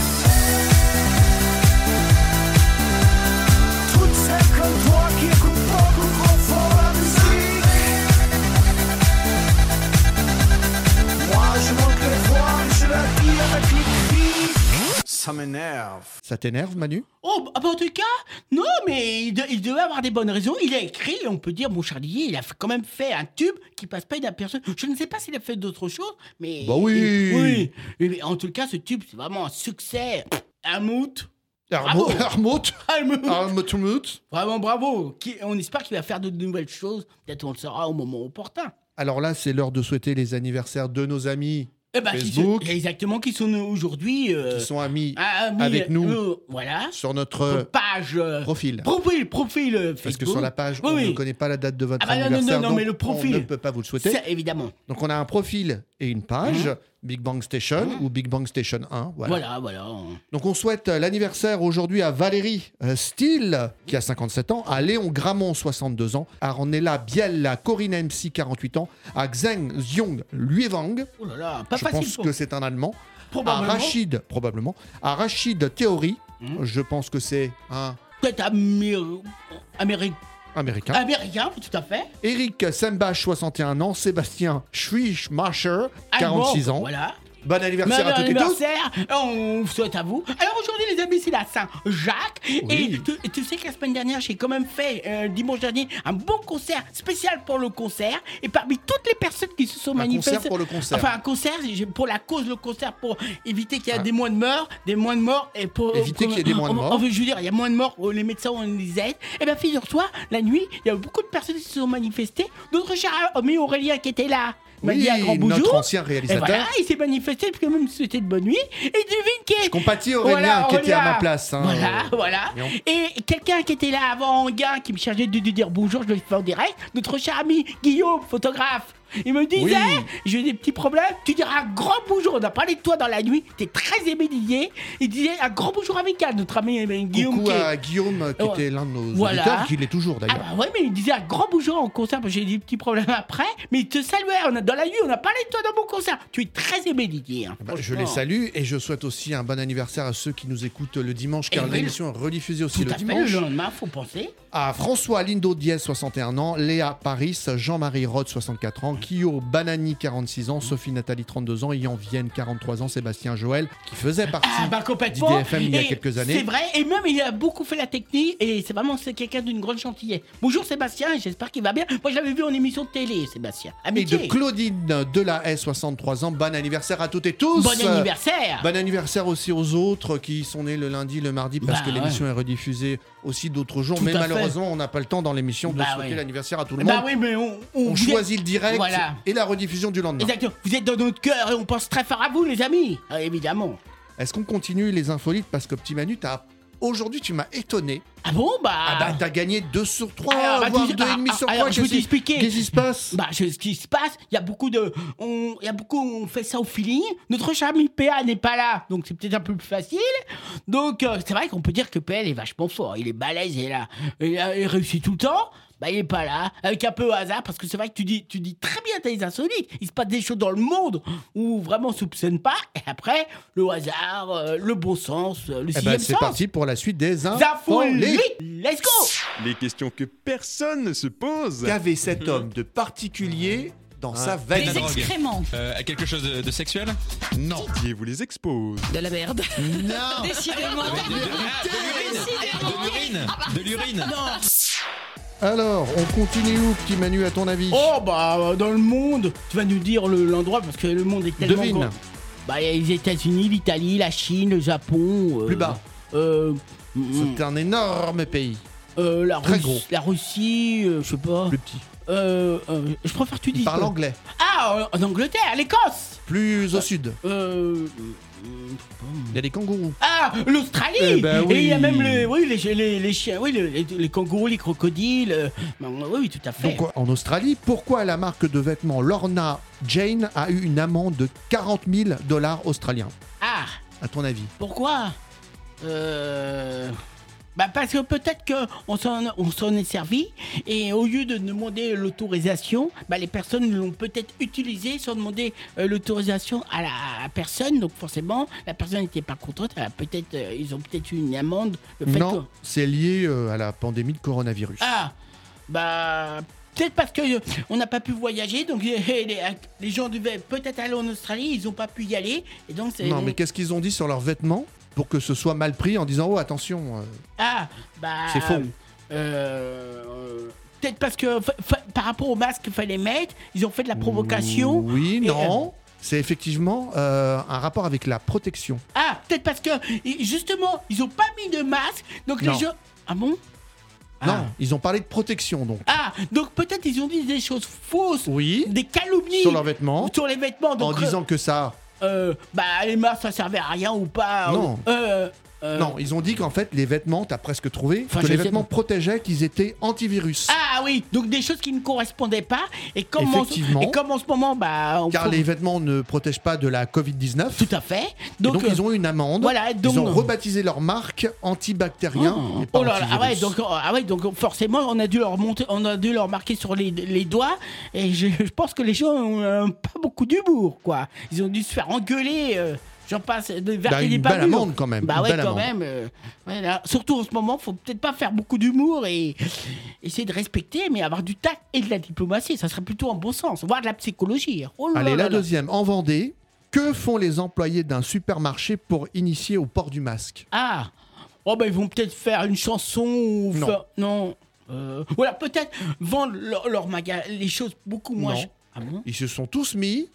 C'est comme toi qui écoute beaucoup trop fort la musique. Moi je monte les voix et je la dis avec les cris. Ça m'énerve. Ça t'énerve, Manu? Oh, bah, en tout cas, non, mais il, de- il devait avoir des bonnes raisons. Il a écrit, on peut dire, mon Charlier, il a f- quand même fait un tube qui passe pas inaperçu. Je ne sais pas s'il a fait d'autres choses, mais... Bah oui. il- oui. Mais, mais en tout cas, ce tube, c'est vraiment un succès. Un mout. Bravo. Armout. Armout. Armout. Vraiment bravo. Qui- on espère qu'il va faire de nouvelles choses. Peut-être on le saura au moment opportun. Alors là, c'est l'heure de souhaiter les anniversaires de nos amis Eh ben, qui Facebook, sont, exactement, qui sont aujourd'hui... euh, qui sont amis ah, oui, avec nous euh, voilà. sur notre Page... euh, profil. Profil, profil euh, Facebook. Parce que sur la page, Oui, on oui. ne connaît pas la date de votre Ah bah non, non, anniversaire, non, non, donc mais le profil. on ne peut pas vous le souhaiter. Ça, évidemment. Donc on a un profil et une page, Mhm. Big Bang Station ou Big Bang Station un. Voilà. Voilà, voilà. Donc on souhaite euh, l'anniversaire aujourd'hui à Valérie euh, Steele, qui a cinquante-sept ans, à Léon Gramont, soixante-deux ans, à Ornella Biel, à Corinne M C, quarante-huit ans, à Zheng Xiong Luivang, Oh là là, pas je facile pense pour... que c'est un Allemand, à Probablement. Rachid, probablement, à Rachid Théory, Mhm. je pense que c'est un Peut-être améri- Améri- Américain, américain, tout à fait. Eric Sembach, soixante et un ans, Sébastien Schwiechmacher, Allemand, quarante-six ans. Voilà. Bon anniversaire Bon à toutes et tous. anniversaire, on vous souhaite à vous. Alors aujourd'hui les amis, c'est la Saint-Jacques. Oui. Et tu, et tu sais que la semaine dernière, j'ai quand même fait, euh, dimanche dernier, un bon concert spécial pour le concert. Et parmi toutes les personnes qui se sont Un manifestées... concert pour le concert. Enfin un concert j'ai- pour la cause, le concert pour éviter qu'il y ait Ah. des moins de morts, des moins de morts. Et pour, Éviter qu'il y ait des moins de on- morts. on veut- je veux dire, il y a moins de morts, les médecins on les aide. Et bien figure-toi, la nuit, il y a beaucoup de personnes qui se sont manifestées. Notre cher ami Aurélien qui était là m'a Oui, dit un grand bonjour. notre ancien Et réalisateur. voilà, il s'est manifesté parce que même souhaité de bonne nuit. Et devine qui est. Je compatis Aurélien Voilà, qui était à Aurélien. ma place. hein. Voilà, voilà. Et on- Et quelqu'un qui était là avant en gain, qui me chargeait de lui dire bonjour, je le fais en direct. Notre cher ami Guillaume, photographe. Il me disait, Oui. j'ai des petits problèmes, tu diras un grand bonjour, on a parlé de toi dans la nuit, t'es très aimé Didier. Il disait un grand bonjour amical, notre ami euh, Guillaume. Coucou qui est- à Guillaume qui Ouais. était l'un de nos Voilà. auditeurs, qui l'est toujours Ah d'ailleurs. bah ouais, mais il disait un grand bonjour en concert, parce que j'ai des petits problèmes après, mais il te saluait, on a, dans la nuit, on a parlé de toi dans mon concert. Tu es très aimé Didier. hein, Bah, je franchement. les salue et je souhaite aussi un bon anniversaire à ceux qui nous écoutent le dimanche, car Et oui, l'émission est rediffusée aussi Tout le à fait, dimanche. le lendemain, faut penser. À François Lindo Diez, soixante et un ans, Léa Paris, Jean-Marie Roth, soixante-quatre ans, Kyo Banani, quarante-six ans, Sophie Nathalie, trente-deux ans, Ian Vienne, quarante-trois ans, Sébastien Joël, qui faisait partie Ah bah complètement. d'I D F M il y a Et quelques C'est années. vrai, et même il a beaucoup fait la technique, et c'est vraiment c'est quelqu'un d'une grande gentillesse. Bonjour Sébastien, j'espère qu'il va bien. Moi je l'avais vu en émission de télé, Sébastien. Et Amitié. de Claudine Delahaye, soixante-trois ans, bon anniversaire à toutes et tous. Bon anniversaire. Bon anniversaire aussi aux autres qui sont nés le lundi, le mardi, parce Bah, que l'émission est rediffusée aussi d'autres jours. Tout mais à fait. malheureusement, on n'a pas le temps dans l'émission de Bah, souhaiter ouais. l'anniversaire à tout le monde. Bah oui, mais on, On vous êtes- choisit le direct Voilà. et la rediffusion du lendemain. Exactement. Vous êtes dans notre cœur et on pense très fort à vous, les amis. Ah, évidemment. Est-ce qu'on continue les insolites parce que petit Manu, t'as... aujourd'hui tu m'as étonné. Ah bon, bah. Ah bah t'as gagné deux sur trois, Alors, bah, voire tu- deux ah, et demi ah, sur alors, trois. je vais t'expliquer. Qu'est-ce qui se passe? Bah, je- ce qui se passe, il y a beaucoup de. On, il y a beaucoup, on fait ça au feeling. Notre cher ami P A n'est pas là, donc c'est peut-être un peu plus facile. Donc, euh, c'est vrai qu'on peut dire que P A il est vachement fort. Il est balèze, il est là. Il, a- il réussit tout le temps. Bah, il est pas là, avec un peu au hasard, parce que c'est vrai que tu dis, tu dis très bien tes insolites. Il se passe des choses dans le monde où vraiment on soupçonne pas, et après, le hasard, euh, le bon sens, euh, le Eh sixième ben, c'est sens. parti pour la suite des Insolites. insolites. Let's go. Les questions que personne ne se pose. Qu'avait cet homme de particulier dans sa Des valise? excréments. Euh, quelque chose de, de sexuel? Non. Qui vous les expose. De la merde. Non. Décidément. De l'urine? De l'urine? Alors, on continue où, petit Manu, à ton avis? Oh bah dans le monde, tu vas nous dire le- l'endroit parce que le monde est tellement Devine. grand. Bah il y a les États-Unis, l'Italie, la Chine, le Japon. euh, Plus bas. Euh, mm, C'est un énorme pays. euh, la, Très Russie, gros. la Russie, euh, je sais pas. Plus petit. Euh, euh, je préfère que tu Il dises. parle euh, anglais. Ah, en Angleterre, l'Écosse. Plus au sud. Euh, Il y a des kangourous. ah, l'Australie. Eh ben Et il y a oui. même les, oui, les, les, les chiens, oui, les, les kangourous, les crocodiles. euh, bah, oui, oui, tout à fait. Donc, en Australie, pourquoi la marque de vêtements Lorna Jane a eu une amende de quarante mille dollars australiens? Ah. À ton avis? Pourquoi euh... Bah parce que peut-être qu'on s'en, on s'en est servi et au lieu de demander l'autorisation, bah les personnes l'ont peut-être utilisé sans demander euh, l'autorisation à la à personne. Donc forcément, la personne n'était pas contente. Elle a peut-être, euh, ils ont peut-être eu une amende. Le fait Non, que- c'est lié euh, à la pandémie de coronavirus. Ah, bah... Peut-être parce qu'on n'a pas pu voyager, donc euh, les, les gens devaient peut-être aller en Australie, ils n'ont pas pu y aller. Et donc c'est... Non, mais qu'est-ce qu'ils ont dit sur leurs vêtements pour que ce soit mal pris en disant oh attention. euh, Ah, bah. C'est faux. Euh, euh, Peut-être parce que fa- fa- par rapport au masque qu'il fallait mettre, ils ont fait de la provocation. Oui, Et, non. C'est effectivement euh, un rapport avec la protection. Ah, peut-être parce que et justement, ils ont pas mis de masque, donc Non. les gens. Ah bon? Non, ils ont parlé de protection donc. Ah, donc peut-être ils ont dit des choses fausses, Oui, des calomnies sur leurs vêtements, sur les vêtements. en Donc, disant que ça. euh, bah les masques ça servait à rien ou pas. Non. ou- euh, euh, Non, ils ont dit qu'en fait les vêtements, t'as presque trouvé, Enfin, que je les sais vêtements pas. protégeaient, qu'ils étaient antivirus. Ah oui, donc des choses qui ne correspondaient pas. Et comme, en, Effectivement. et comme en ce moment, bah. on Car faut- les vêtements ne protègent pas de la covid dix-neuf. Tout à fait. Donc, Donc, donc euh, ils ont eu une amende. voilà, donc- ils ont rebaptisé leur marque antibactérien. Oh, et pas oh là là, ah ouais, antivirus. donc, ah ouais, donc forcément on a dû leur monter, on a dû leur marquer sur les, les doigts et je, je pense que les gens ont euh, pas beaucoup d'humour quoi. Ils ont dû se faire engueuler, euh, j'en passe de Bah, verser des une belle bavures. amende quand même. Bah une ouais belle quand amende. même. euh, voilà. Surtout en ce moment, faut peut-être pas faire beaucoup d'humour et essayer de respecter, mais avoir du tact et de la diplomatie, ça serait plutôt en bon sens, voire de la psychologie. Oh là Allez, là la là. deuxième. En Vendée, que font les employés d'un supermarché pour initier au port du masque? Ah, oh bah ils vont peut-être faire une chanson ou Non. faire- non. Euh, ou alors peut-être vendre leur, leur magasin, les choses beaucoup moins. Non. ch- Ah bon? Ils se sont tous mis.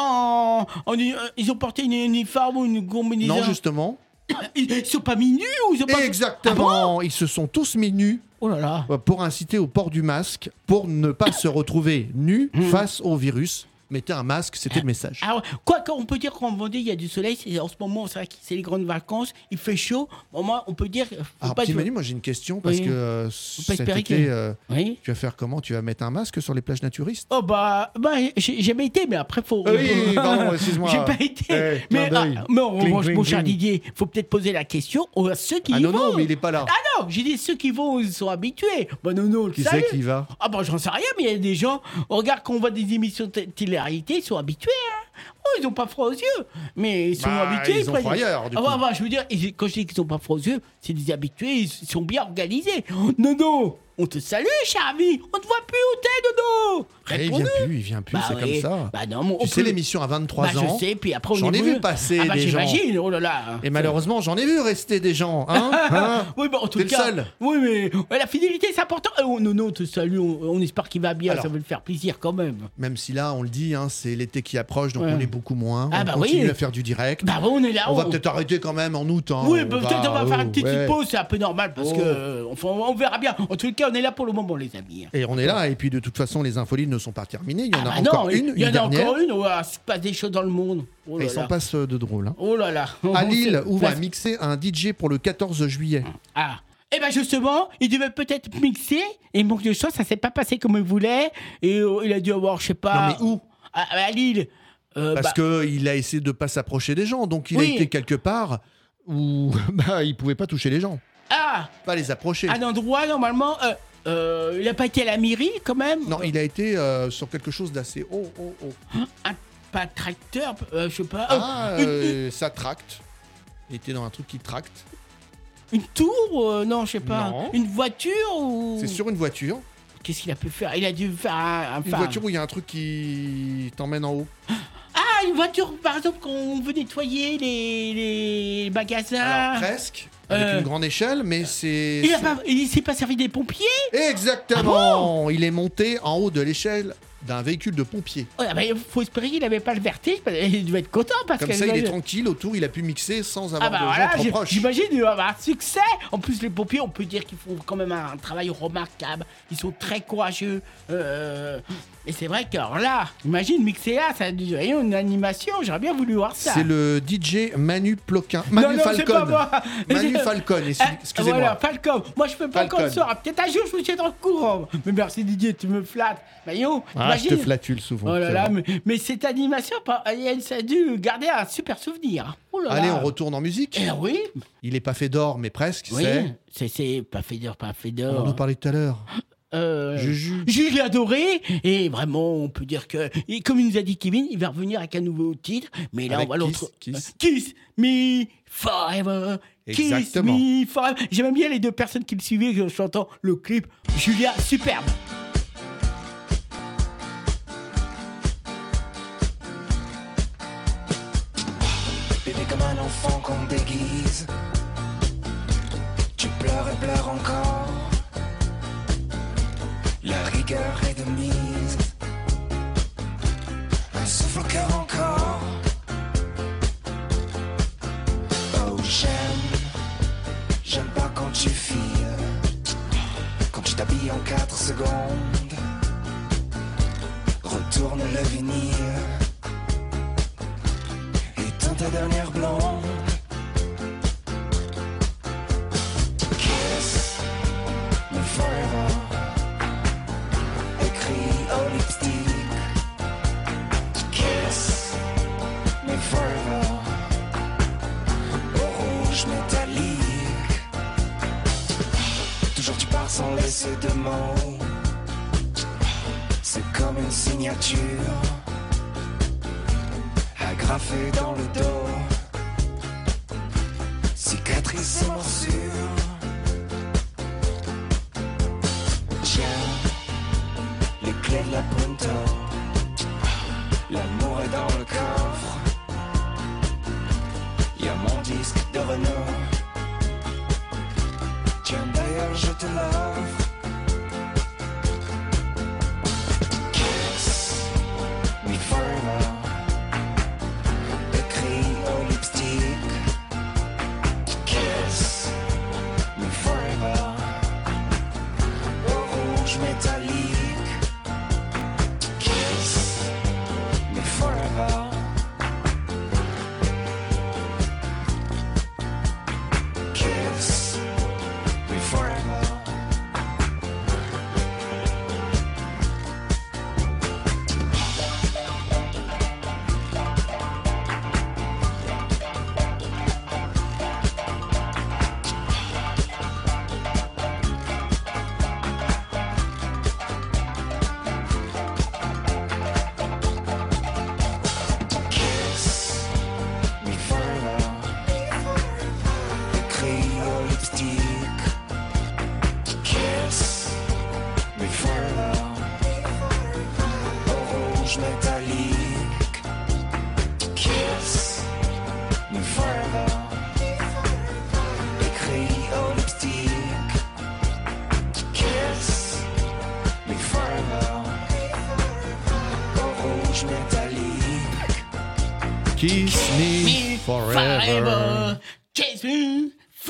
Oh, en uni- euh, ils ont porté une uniforme ou une combinaison. Non, justement. Ils, ils sont pas mis nus ou ils ont pas. Exactement. Ah Ils se sont tous mis nus bon oh là là. euh, pour inciter au port du masque, pour ne pas se retrouver nus face au virus. Mettez un masque, c'était le message. Ah ouais. Quoi qu'on peut dire qu'en Vendée il y a du soleil, c'est en ce moment c'est vrai que c'est les grandes vacances, il fait chaud. Au moins on peut dire. faut Alors, pas petit jouer- Manu, moi j'ai une question parce Oui. que euh, pas cet espérer été, que- euh, Oui. tu vas faire comment? Tu vas mettre un masque sur les plages naturistes? Oh bah, bah j'ai jamais été, mais après faut. Ah oui, pardon, excuse-moi. J'ai pas été. Eh, mais, clin d'œil. ah, mais en Cling, revanche, cling, mon cher cling. Didier, faut peut-être poser la question à ceux qui Ah y non, vont. non, mais il est pas là. Ah non, j'ai dit ceux qui vont, ils sont habitués. Bah non, non, le Qui salut. c'est qui va? Ah bah j'en sais rien, mais il y a des gens, on regarde quand on voit des émissions de télé-réalité, ils sont habitués. Hein. Oh, ils ont pas froid aux yeux. Mais ils sont Bah, habitués. ils ont prennent- froid ailleurs, du Ah coup. bah, bah, je veux dire, ils- quand je dis qu'ils ont pas froid aux yeux, c'est des habitués, ils sont bien organisés. Oh, non, non, on te salue, cher ami. On te voit plus où t'es, Dodo. Eh, il vient Réponds-nous. plus, il vient plus, Bah c'est oui. comme ça. Bah non, mais on Tu sais peut- l'émission à vingt-trois Bah, ans. je sais, puis après on J'en ai évolue. vu passer ah bah, des gens. j'imagine, oh là là. Et malheureusement, j'en ai vu rester des gens. Hein, hein Oui, bah en tout T'es le cas. seul. Oui, mais ouais, la fidélité, c'est important. Oh, non, non, te salue, on, on espère qu'il va bien, Alors. ça va le faire plaisir quand même. Même si là, on le dit, hein, c'est l'été qui approche, donc Ouais. on est beaucoup moins. Ah on bah continue oui. à faire du direct. Bah, bon, on est là. on va peut-être arrêter quand même en août. Hein. Oui, bah, peut-être on va faire oh, une petite ouais. pause, c'est un peu normal parce Oh. que euh, enfin, on verra bien. En tout cas, on est là pour le moment, les amis. Et on est là, et puis de toute façon, les infolies ne sont pas terminées. Il y en a Ah bah encore non, une, il y en une a dernière. encore une. Ouais, il se passe des choses dans le monde. Oh Et là il s'en là. passe de drôle. Hein. Oh là là. À Lille, où va Place- mixer un D J pour le quatorze juillet. Ah. Eh ben justement, il devait peut-être mixer, et manque de chance, ça s'est pas passé comme il voulait, et euh, il a dû avoir, je sais pas... Non, mais où à, à Lille. Euh, Parce bah, qu'il a essayé de pas s'approcher des gens, donc il Oui. a été quelque part où bah, il pouvait pas toucher les gens, Ah, pas les approcher. un endroit, normalement, euh, euh, il a pas été à la mairie, quand même. Non, il a été euh, sur quelque chose d'assez haut, haut, haut. Un, pas tracteur, euh, je sais pas. Ah, euh, une- euh, ça tracte. Il était dans un truc qui tracte. Une tour euh, Non, je sais pas. Non. Une voiture ou... C'est sur une voiture. Qu'est-ce qu'il a pu faire? Il a dû faire un... un- Une enfin, voiture où il y a un truc qui t'emmène en haut. Ah, une voiture, par exemple, quand on veut nettoyer les, les magasins. Alors presque, avec Euh. une grande échelle, mais c'est... Il a pas, il s'est pas servi des pompiers? Exactement. Il est monté en haut de l'échelle d'un véhicule de pompiers. Ouais, bah, il faut espérer qu'il n'avait pas le vertige. parce- Il devait être content parce Comme que... ça, il est tranquille autour, il a pu mixer sans avoir Ah bah de voilà, gens trop j'ai- proches. j'imagine il va avoir un succès. En plus, les pompiers, on peut dire qu'ils font quand même un travail remarquable. Ils sont très courageux. Euh, et c'est vrai que alors là, imagine mixer là, ça a dû durer une animation. J'aurais bien voulu voir ça. C'est le D J Manu Ploquin. Manu non, non, c'est Falcon. pas moi. Manu Je- Falcon, excu- Ah, excusez-moi. Voilà, Falcon. Moi, je peux pas Falcon. encore le soir. Peut-être un jour, je me suis dans le courant. Mais merci Didier, tu me flattes. Voyons, Ah, je te imagine. flatule souvent. Oh là c'est là, vrai. mais, mais cette animation, par- elle, ça a dû garder un super souvenir. Oh là Allez, là. on retourne en musique. Eh oui, Il est pas fait d'or, mais presque, oui. c'est... C'est, c'est pas fait d'or, pas fait On en d'or. nous parlait tout à l'heure. Euh, Juju. Je l'ai adoré et vraiment on peut dire que et comme il nous a dit Kevin, il va revenir avec un nouveau titre, mais là Avec on va Kiss, l'autre Kiss. Kiss Me Forever. Exactement. Kiss Me Forever. J'aime bien les deux personnes qui le suivaient en chantant le clip. Julia, superbe. Bébé comme un enfant qu'on déguise. Tu pleures et pleures encore. La rigueur est de mise. Un souffle au cœur encore. Oh j'aime, j'aime pas quand tu files. Quand tu t'habilles en quatre secondes. Retourne le vinyle. Éteins ta dernière blonde. Kiss me forever. Écrit au lipstick. Kiss me forever. Au rouge métallique. Toujours tu pars sans laisser de mots. C'est comme une signature agrafée dans le dos. Cicatrice et morsure. Tiens, les clés de la Punto. L'amour est dans le coffre. Y'a mon disque de Renault. Tiens d'ailleurs je te l'offre. Kiss me forever. Écrit au lipstick. Kiss me forever. Au rouge métallique. Kiss me forever. Kiss me forever. Kiss me forever. Écrit au lipstick. Kiss me forever. Au rouge métallique. Kiss me forever. Écrit au lipstick. Kiss me forever. Au rouge métallique. Kiss me Me forever. forever. Kiss me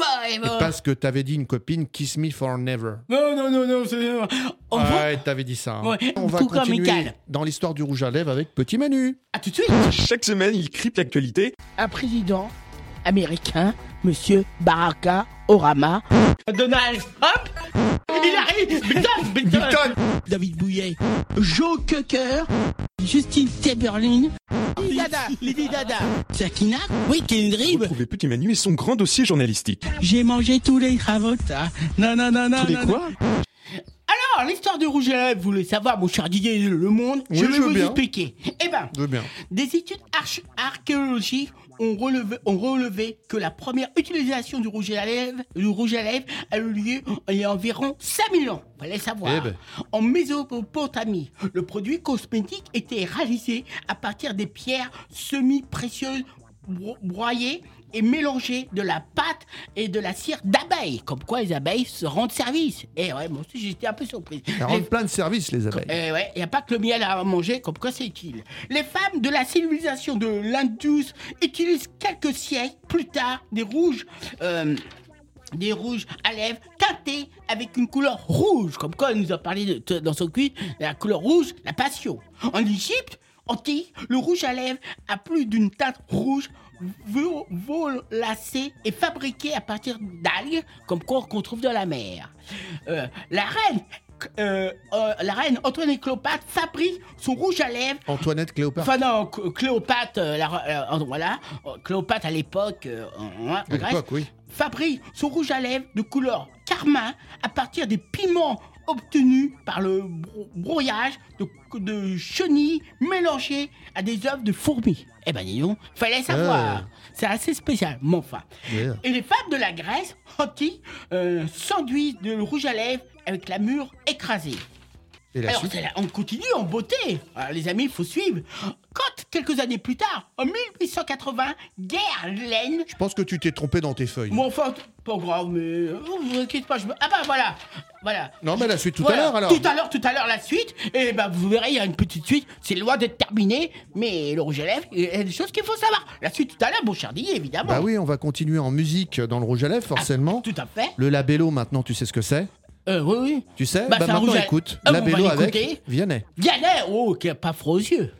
forever. Parce que t'avais dit une copine Kiss Me for Never. Non, non, non, non, c'est... On va... Ouais, t'avais dit ça. hein. Ouais. On va Coucou, continuer amical. dans l'histoire du rouge à lèvres avec Petit Manu. À tout de suite. Chaque semaine, il crypte l'actualité. Un président américain, Monsieur Baraka Obama. Donald Trump. Il arrive. Bigton, Bigton. David Bouillet. Joe Cocker. Justine Timberlake. Lady Dada. Lady Dada. Sakina. Oui, Kendrick. Retrouvez Petit Manu et son grand dossier journalistique. J'ai mangé tous les travaux. Non, non, non, non. Tous les non, quoi non. Alors, l'histoire de Rouge à lèvres, vous voulez savoir, mon cher Didier Le Monde, Oui, je vais je veux vous bien. expliquer. Eh ben, Je veux bien. des études arch- archéologiques ont relevé, ont relevé que la première utilisation du rouge à lèvres, du rouge à lèvres a eu lieu il y a environ cinq mille ans. Fallait savoir. Eh ben. En Mésopotamie, le produit cosmétique était réalisé à partir des pierres semi-précieuses bro- broyées et mélangées de la pâte et de la cire d'abeille. Comme quoi les abeilles se rendent service. Et ouais, moi aussi j'étais un peu surpris. Elles Les- rendent plein de services, les abeilles. eh ouais, il n'y a pas que le miel à manger, comme quoi c'est utile. Les femmes de la civilisation de l'Indus utilisent quelques siècles plus tard des rouges, euh, des rouges à lèvres teintés avec une couleur rouge, comme quoi elle nous a parlé de- de- dans son cuit, de la couleur rouge, la passion. En Égypte antique, le rouge à lèvres a plus d'une teinte rouge vo- volacée et fabriquée à partir d'algues, comme quoi qu'on trouve dans la mer. Euh, la reine Euh, euh, la reine Antoinette Cléopâtre fabrique son rouge à lèvres. Antoinette Cléopâtre. Enfin non, Cl- Cléopâtre, euh, la, euh, voilà, euh, Cléopâtre à l'époque, euh, en- en- en À Grèce, l'époque, oui. fabrique son rouge à lèvres de couleur carmin à partir des pigments obtenus par le bro- broyage de, de chenilles mélangées à des œufs de fourmis. Eh ben dis donc, fallait savoir. Ah. C'est assez spécial, mais enfin. Yeah. Et les femmes de la Grèce antique euh, s'enduisent de rouge à lèvres avec la mûre écrasée. Et la Alors, suite c'est là, on continue en beauté. Alors, les amis, il faut suivre. Quand, quelques années plus tard, en mille huit cent quatre-vingts, Guerlain... Je pense que tu t'es trompé dans tes feuilles. Bon, enfin, pas grave, mais... Oh, vous inquiétez pas, je me... Ah bah, voilà. Voilà. Non, mais la suite tout Voilà. à l'heure, alors. Tout à l'heure, tout à l'heure, la suite. Et bah, vous verrez, il y a une petite suite. C'est loin d'être terminé, mais le rouge à lèvres, il y a des choses qu'il faut savoir. La suite tout à l'heure, mon cher Didier, évidemment. Bah oui, on va continuer en musique dans le rouge à lèvres, forcément. Tout à fait. Le labello, maintenant, tu sais ce que c'est? Euh, oui, oui. Tu sais Bah, Bah, c'est un maintenant, rouge à- écoute. Ah, on va Labello avec l'écouter. Vianney. Vianney, oh, qui a pas froid aux yeux.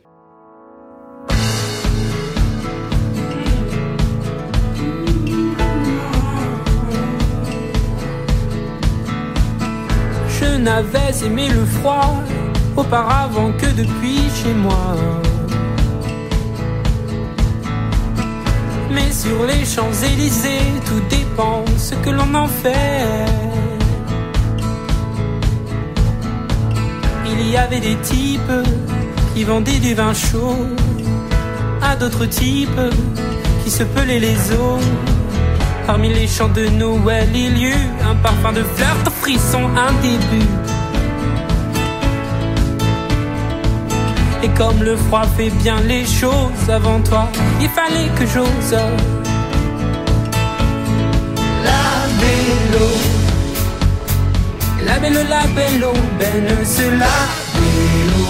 Je n'avais aimé le froid auparavant que depuis chez moi. Mais sur les Champs-Élysées, tout dépend ce que l'on en fait. Il y avait des types qui vendaient du vin chaud à d'autres types qui se pelaient les os. Parmi les chants de Noël, il y eut un parfum de fleurs, de frissons, un début. Et comme le froid fait bien les choses avant toi, il fallait que j'ose. La vélo, la vélo, la vélo, ben c'est la vélo.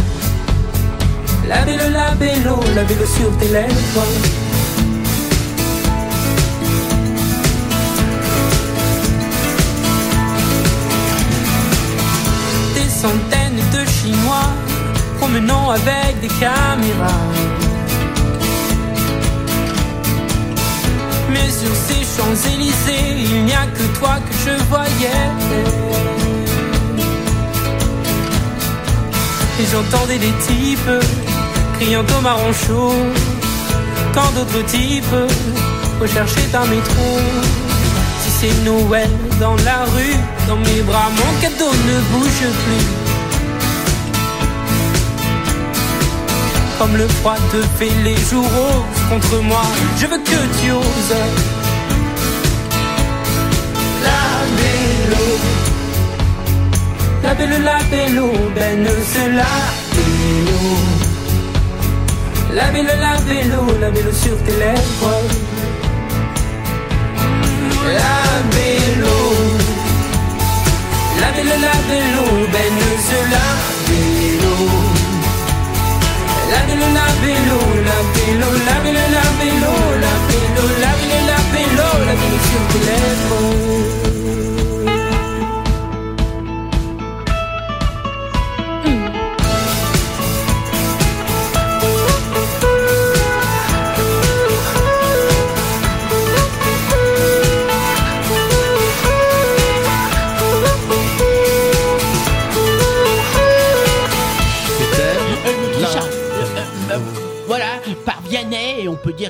La vélo, la vélo, la vélo sur tes lèvres. Des centaines de Chinois promenant avec des caméras. Mais sur ces Champs-Élysées, il n'y a que toi que je voyais. Et j'entendais des types criant au marron chaud, quand d'autres types recherchaient un métro. Si c'est Noël dans la rue, dans mes bras, mon cadeau ne bouge plus. Comme le froid te fait les jours roses contre moi, je veux que tu oses. La vélo, la vélo, la vélo, ben c'est la vélo. La vélo, la vélo, la vélo sur tes lèvres. La vélo, la vélo, la vélo, ben c'est la vélo. La vélo, la vélo, la vélo, la vélo, la vélo, la vélo, la vélo, la vélo, la vélo sur tes lèvres.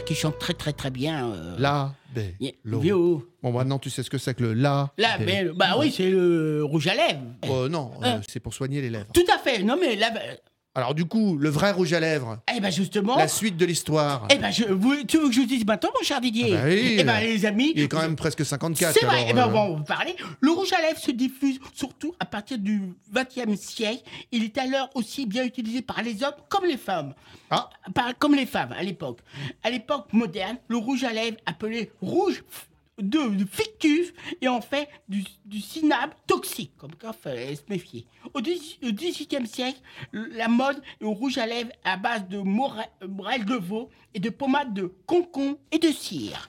dire qu'il chante très très très bien. Euh... La Yeah. bello. Bon, maintenant tu sais ce que c'est que le la. La bello. Bah oui, c'est le rouge à lèvres. Euh, non, euh, Euh. c'est pour soigner les lèvres. Tout à fait. Non mais la. Alors du coup, le vrai rouge à lèvres. Eh ben justement. La suite de l'histoire. Eh ben je, vous, tu veux que je vous dise maintenant, mon cher Didier? Ah bah oui, eh ben là. les amis. Il est quand même presque cinquante-quatre. C'est vrai. alors, Eh ben euh, bon, on va parler. Le rouge à lèvres se diffuse surtout à partir du vingtième siècle. Il est alors aussi bien utilisé par les hommes comme les femmes. Ah. Par- comme les femmes à l'époque. À l'époque moderne, le rouge à lèvres appelé rouge de, de fictif et en fait du, du cinabre toxique, comme quoi il fallait se méfier. Au dix-huitième siècle, la mode est au rouge à lèvres à base de morel morel de veau et de pommade de concombre et de cire.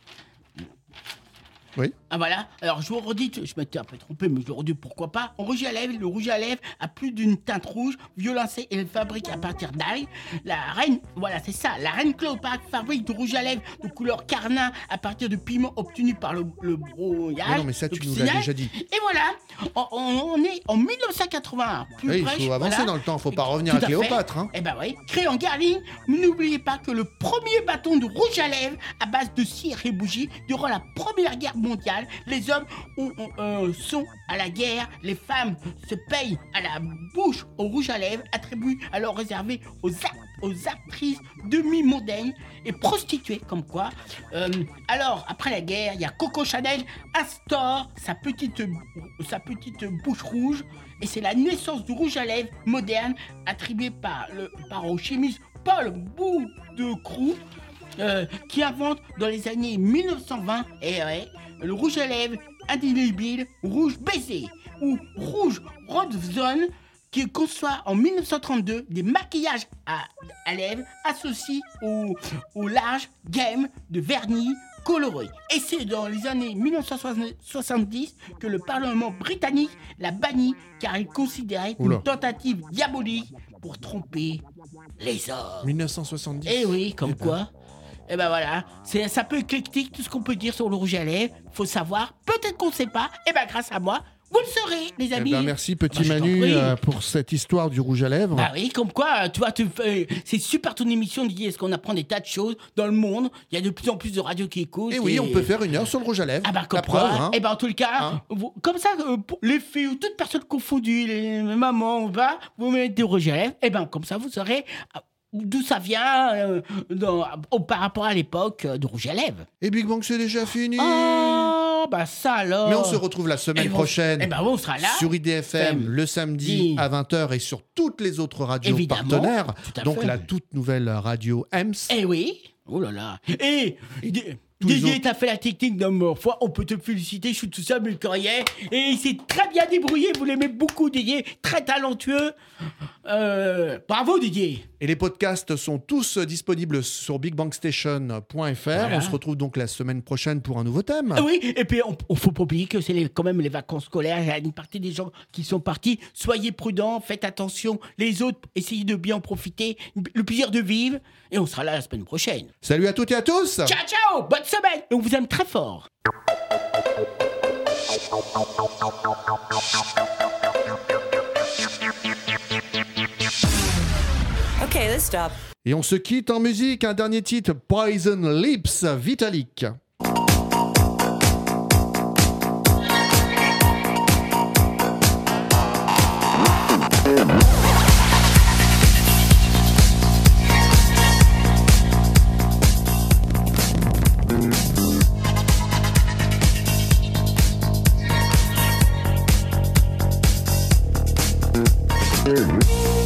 Oui. Ah voilà, alors je vous redis, je m'étais un peu trompé, mais je vous redis pourquoi pas. En rouge à lèvres, le rouge à lèvres a plus d'une teinte rouge, violacée et le fabrique à partir d'ail. La reine, voilà c'est ça, la reine Cléopâtre fabrique du rouge à lèvres de couleur carmin à partir de pigments obtenus par le, le brouillage. Mais non, mais ça, tu le nous l'as cyanide. déjà dit. Et voilà, on, on- on est en mille neuf cent quatre-vingt-un. Plus Oui, il près, faut avancer voilà. dans le temps, faut pas revenir Tout à fait. Cléopâtre. Hein. Eh ben oui, créé en Garline, n'oubliez pas que le premier bâton de rouge à lèvres à base de cire et bougie durant la Première Guerre mondiale, les hommes ont- ont, euh, sont à la guerre, les femmes se payent à la bouche au rouge à lèvres, attribué alors réservé aux, act- aux actrices demi-mondaines et prostituées, comme quoi. Euh, alors, après la guerre, il y a Coco Chanel instaure sa petite, sa petite bouche rouge et c'est la naissance du rouge à lèvres moderne attribué par, le, par au chimiste Paul Boudecroux euh, qui invente dans les années mille neuf cent vingt eh ouais, le rouge à lèvres indélébile rouge baiser ou rouge Rodzone qui conçoit en mille neuf cent trente-deux des maquillages à, à lèvres associés au, au large gamme de vernis coloré. Et c'est dans les années mille neuf cent soixante-dix que le Parlement britannique l'a banni car il considérait Oula. une tentative diabolique pour tromper les hommes. mille neuf cent soixante-dix. Eh oui, comme quoi. Eh ben voilà, c'est c'est un peu éclectique tout ce qu'on peut dire sur le rouge à lèvres. Faut savoir, peut-être qu'on ne sait pas. Eh ben grâce à moi, vous le saurez, les Eh amis. ben, merci petit Bah, je t'en Manu prie. euh, pour cette histoire du rouge à lèvres. Bah oui, comme quoi, tu vois, tu fais- c'est super ton émission, Didier, parce qu'on apprend des tas de choses dans le monde. Il y a de plus en plus de radios qui écoutent. Et oui, on peut faire une heure sur le rouge à lèvres. Ah bah comme La preuve, quoi, hein. et ben en tout le cas, Hein vous- comme ça, euh, pour les filles ou toute personne confondue, les mamans, va, vous mettez des rouges à lèvres, et ben comme ça vous saurez euh, d'où ça vient euh, dans- au- par rapport à l'époque euh, de rouge à lèvres. Et Big Bang, c'est déjà fini. Oh, bah ça alors. Mais on se retrouve la semaine Et bon, prochaine eh ben on sera là. sur I D F M Femme. le samedi Dit. à vingt heures et sur toutes les autres radios Évidemment, partenaires. tout à Donc fait. la toute nouvelle radio E M S. Eh oui. Oh là là. Et Di- tous les Didier, autres- t'as fait la technique d'un mort. Foi, on peut te féliciter, je suis tout seul, mais le courrier. Et il s'est très bien débrouillé, vous l'aimez beaucoup, Didier. Très talentueux. Euh, bravo, Didier. Et les podcasts sont tous disponibles sur big bang station point f r. Voilà. On se retrouve donc la semaine prochaine pour un nouveau thème. Ah oui, et puis on, on faut pas oublier que c'est les- quand même les vacances scolaires. Il y a une partie des gens qui sont partis. Soyez prudents, faites attention. Les autres, essayez de bien en profiter. Le plaisir de vivre. Et on sera là la semaine prochaine. Salut à toutes et à tous. Ciao, ciao. Bonne semaine. Et on vous aime très fort. Okay, let's stop. Et on se quitte en musique. Un dernier titre, Poison Lips, Vitalik. Mm-hmm.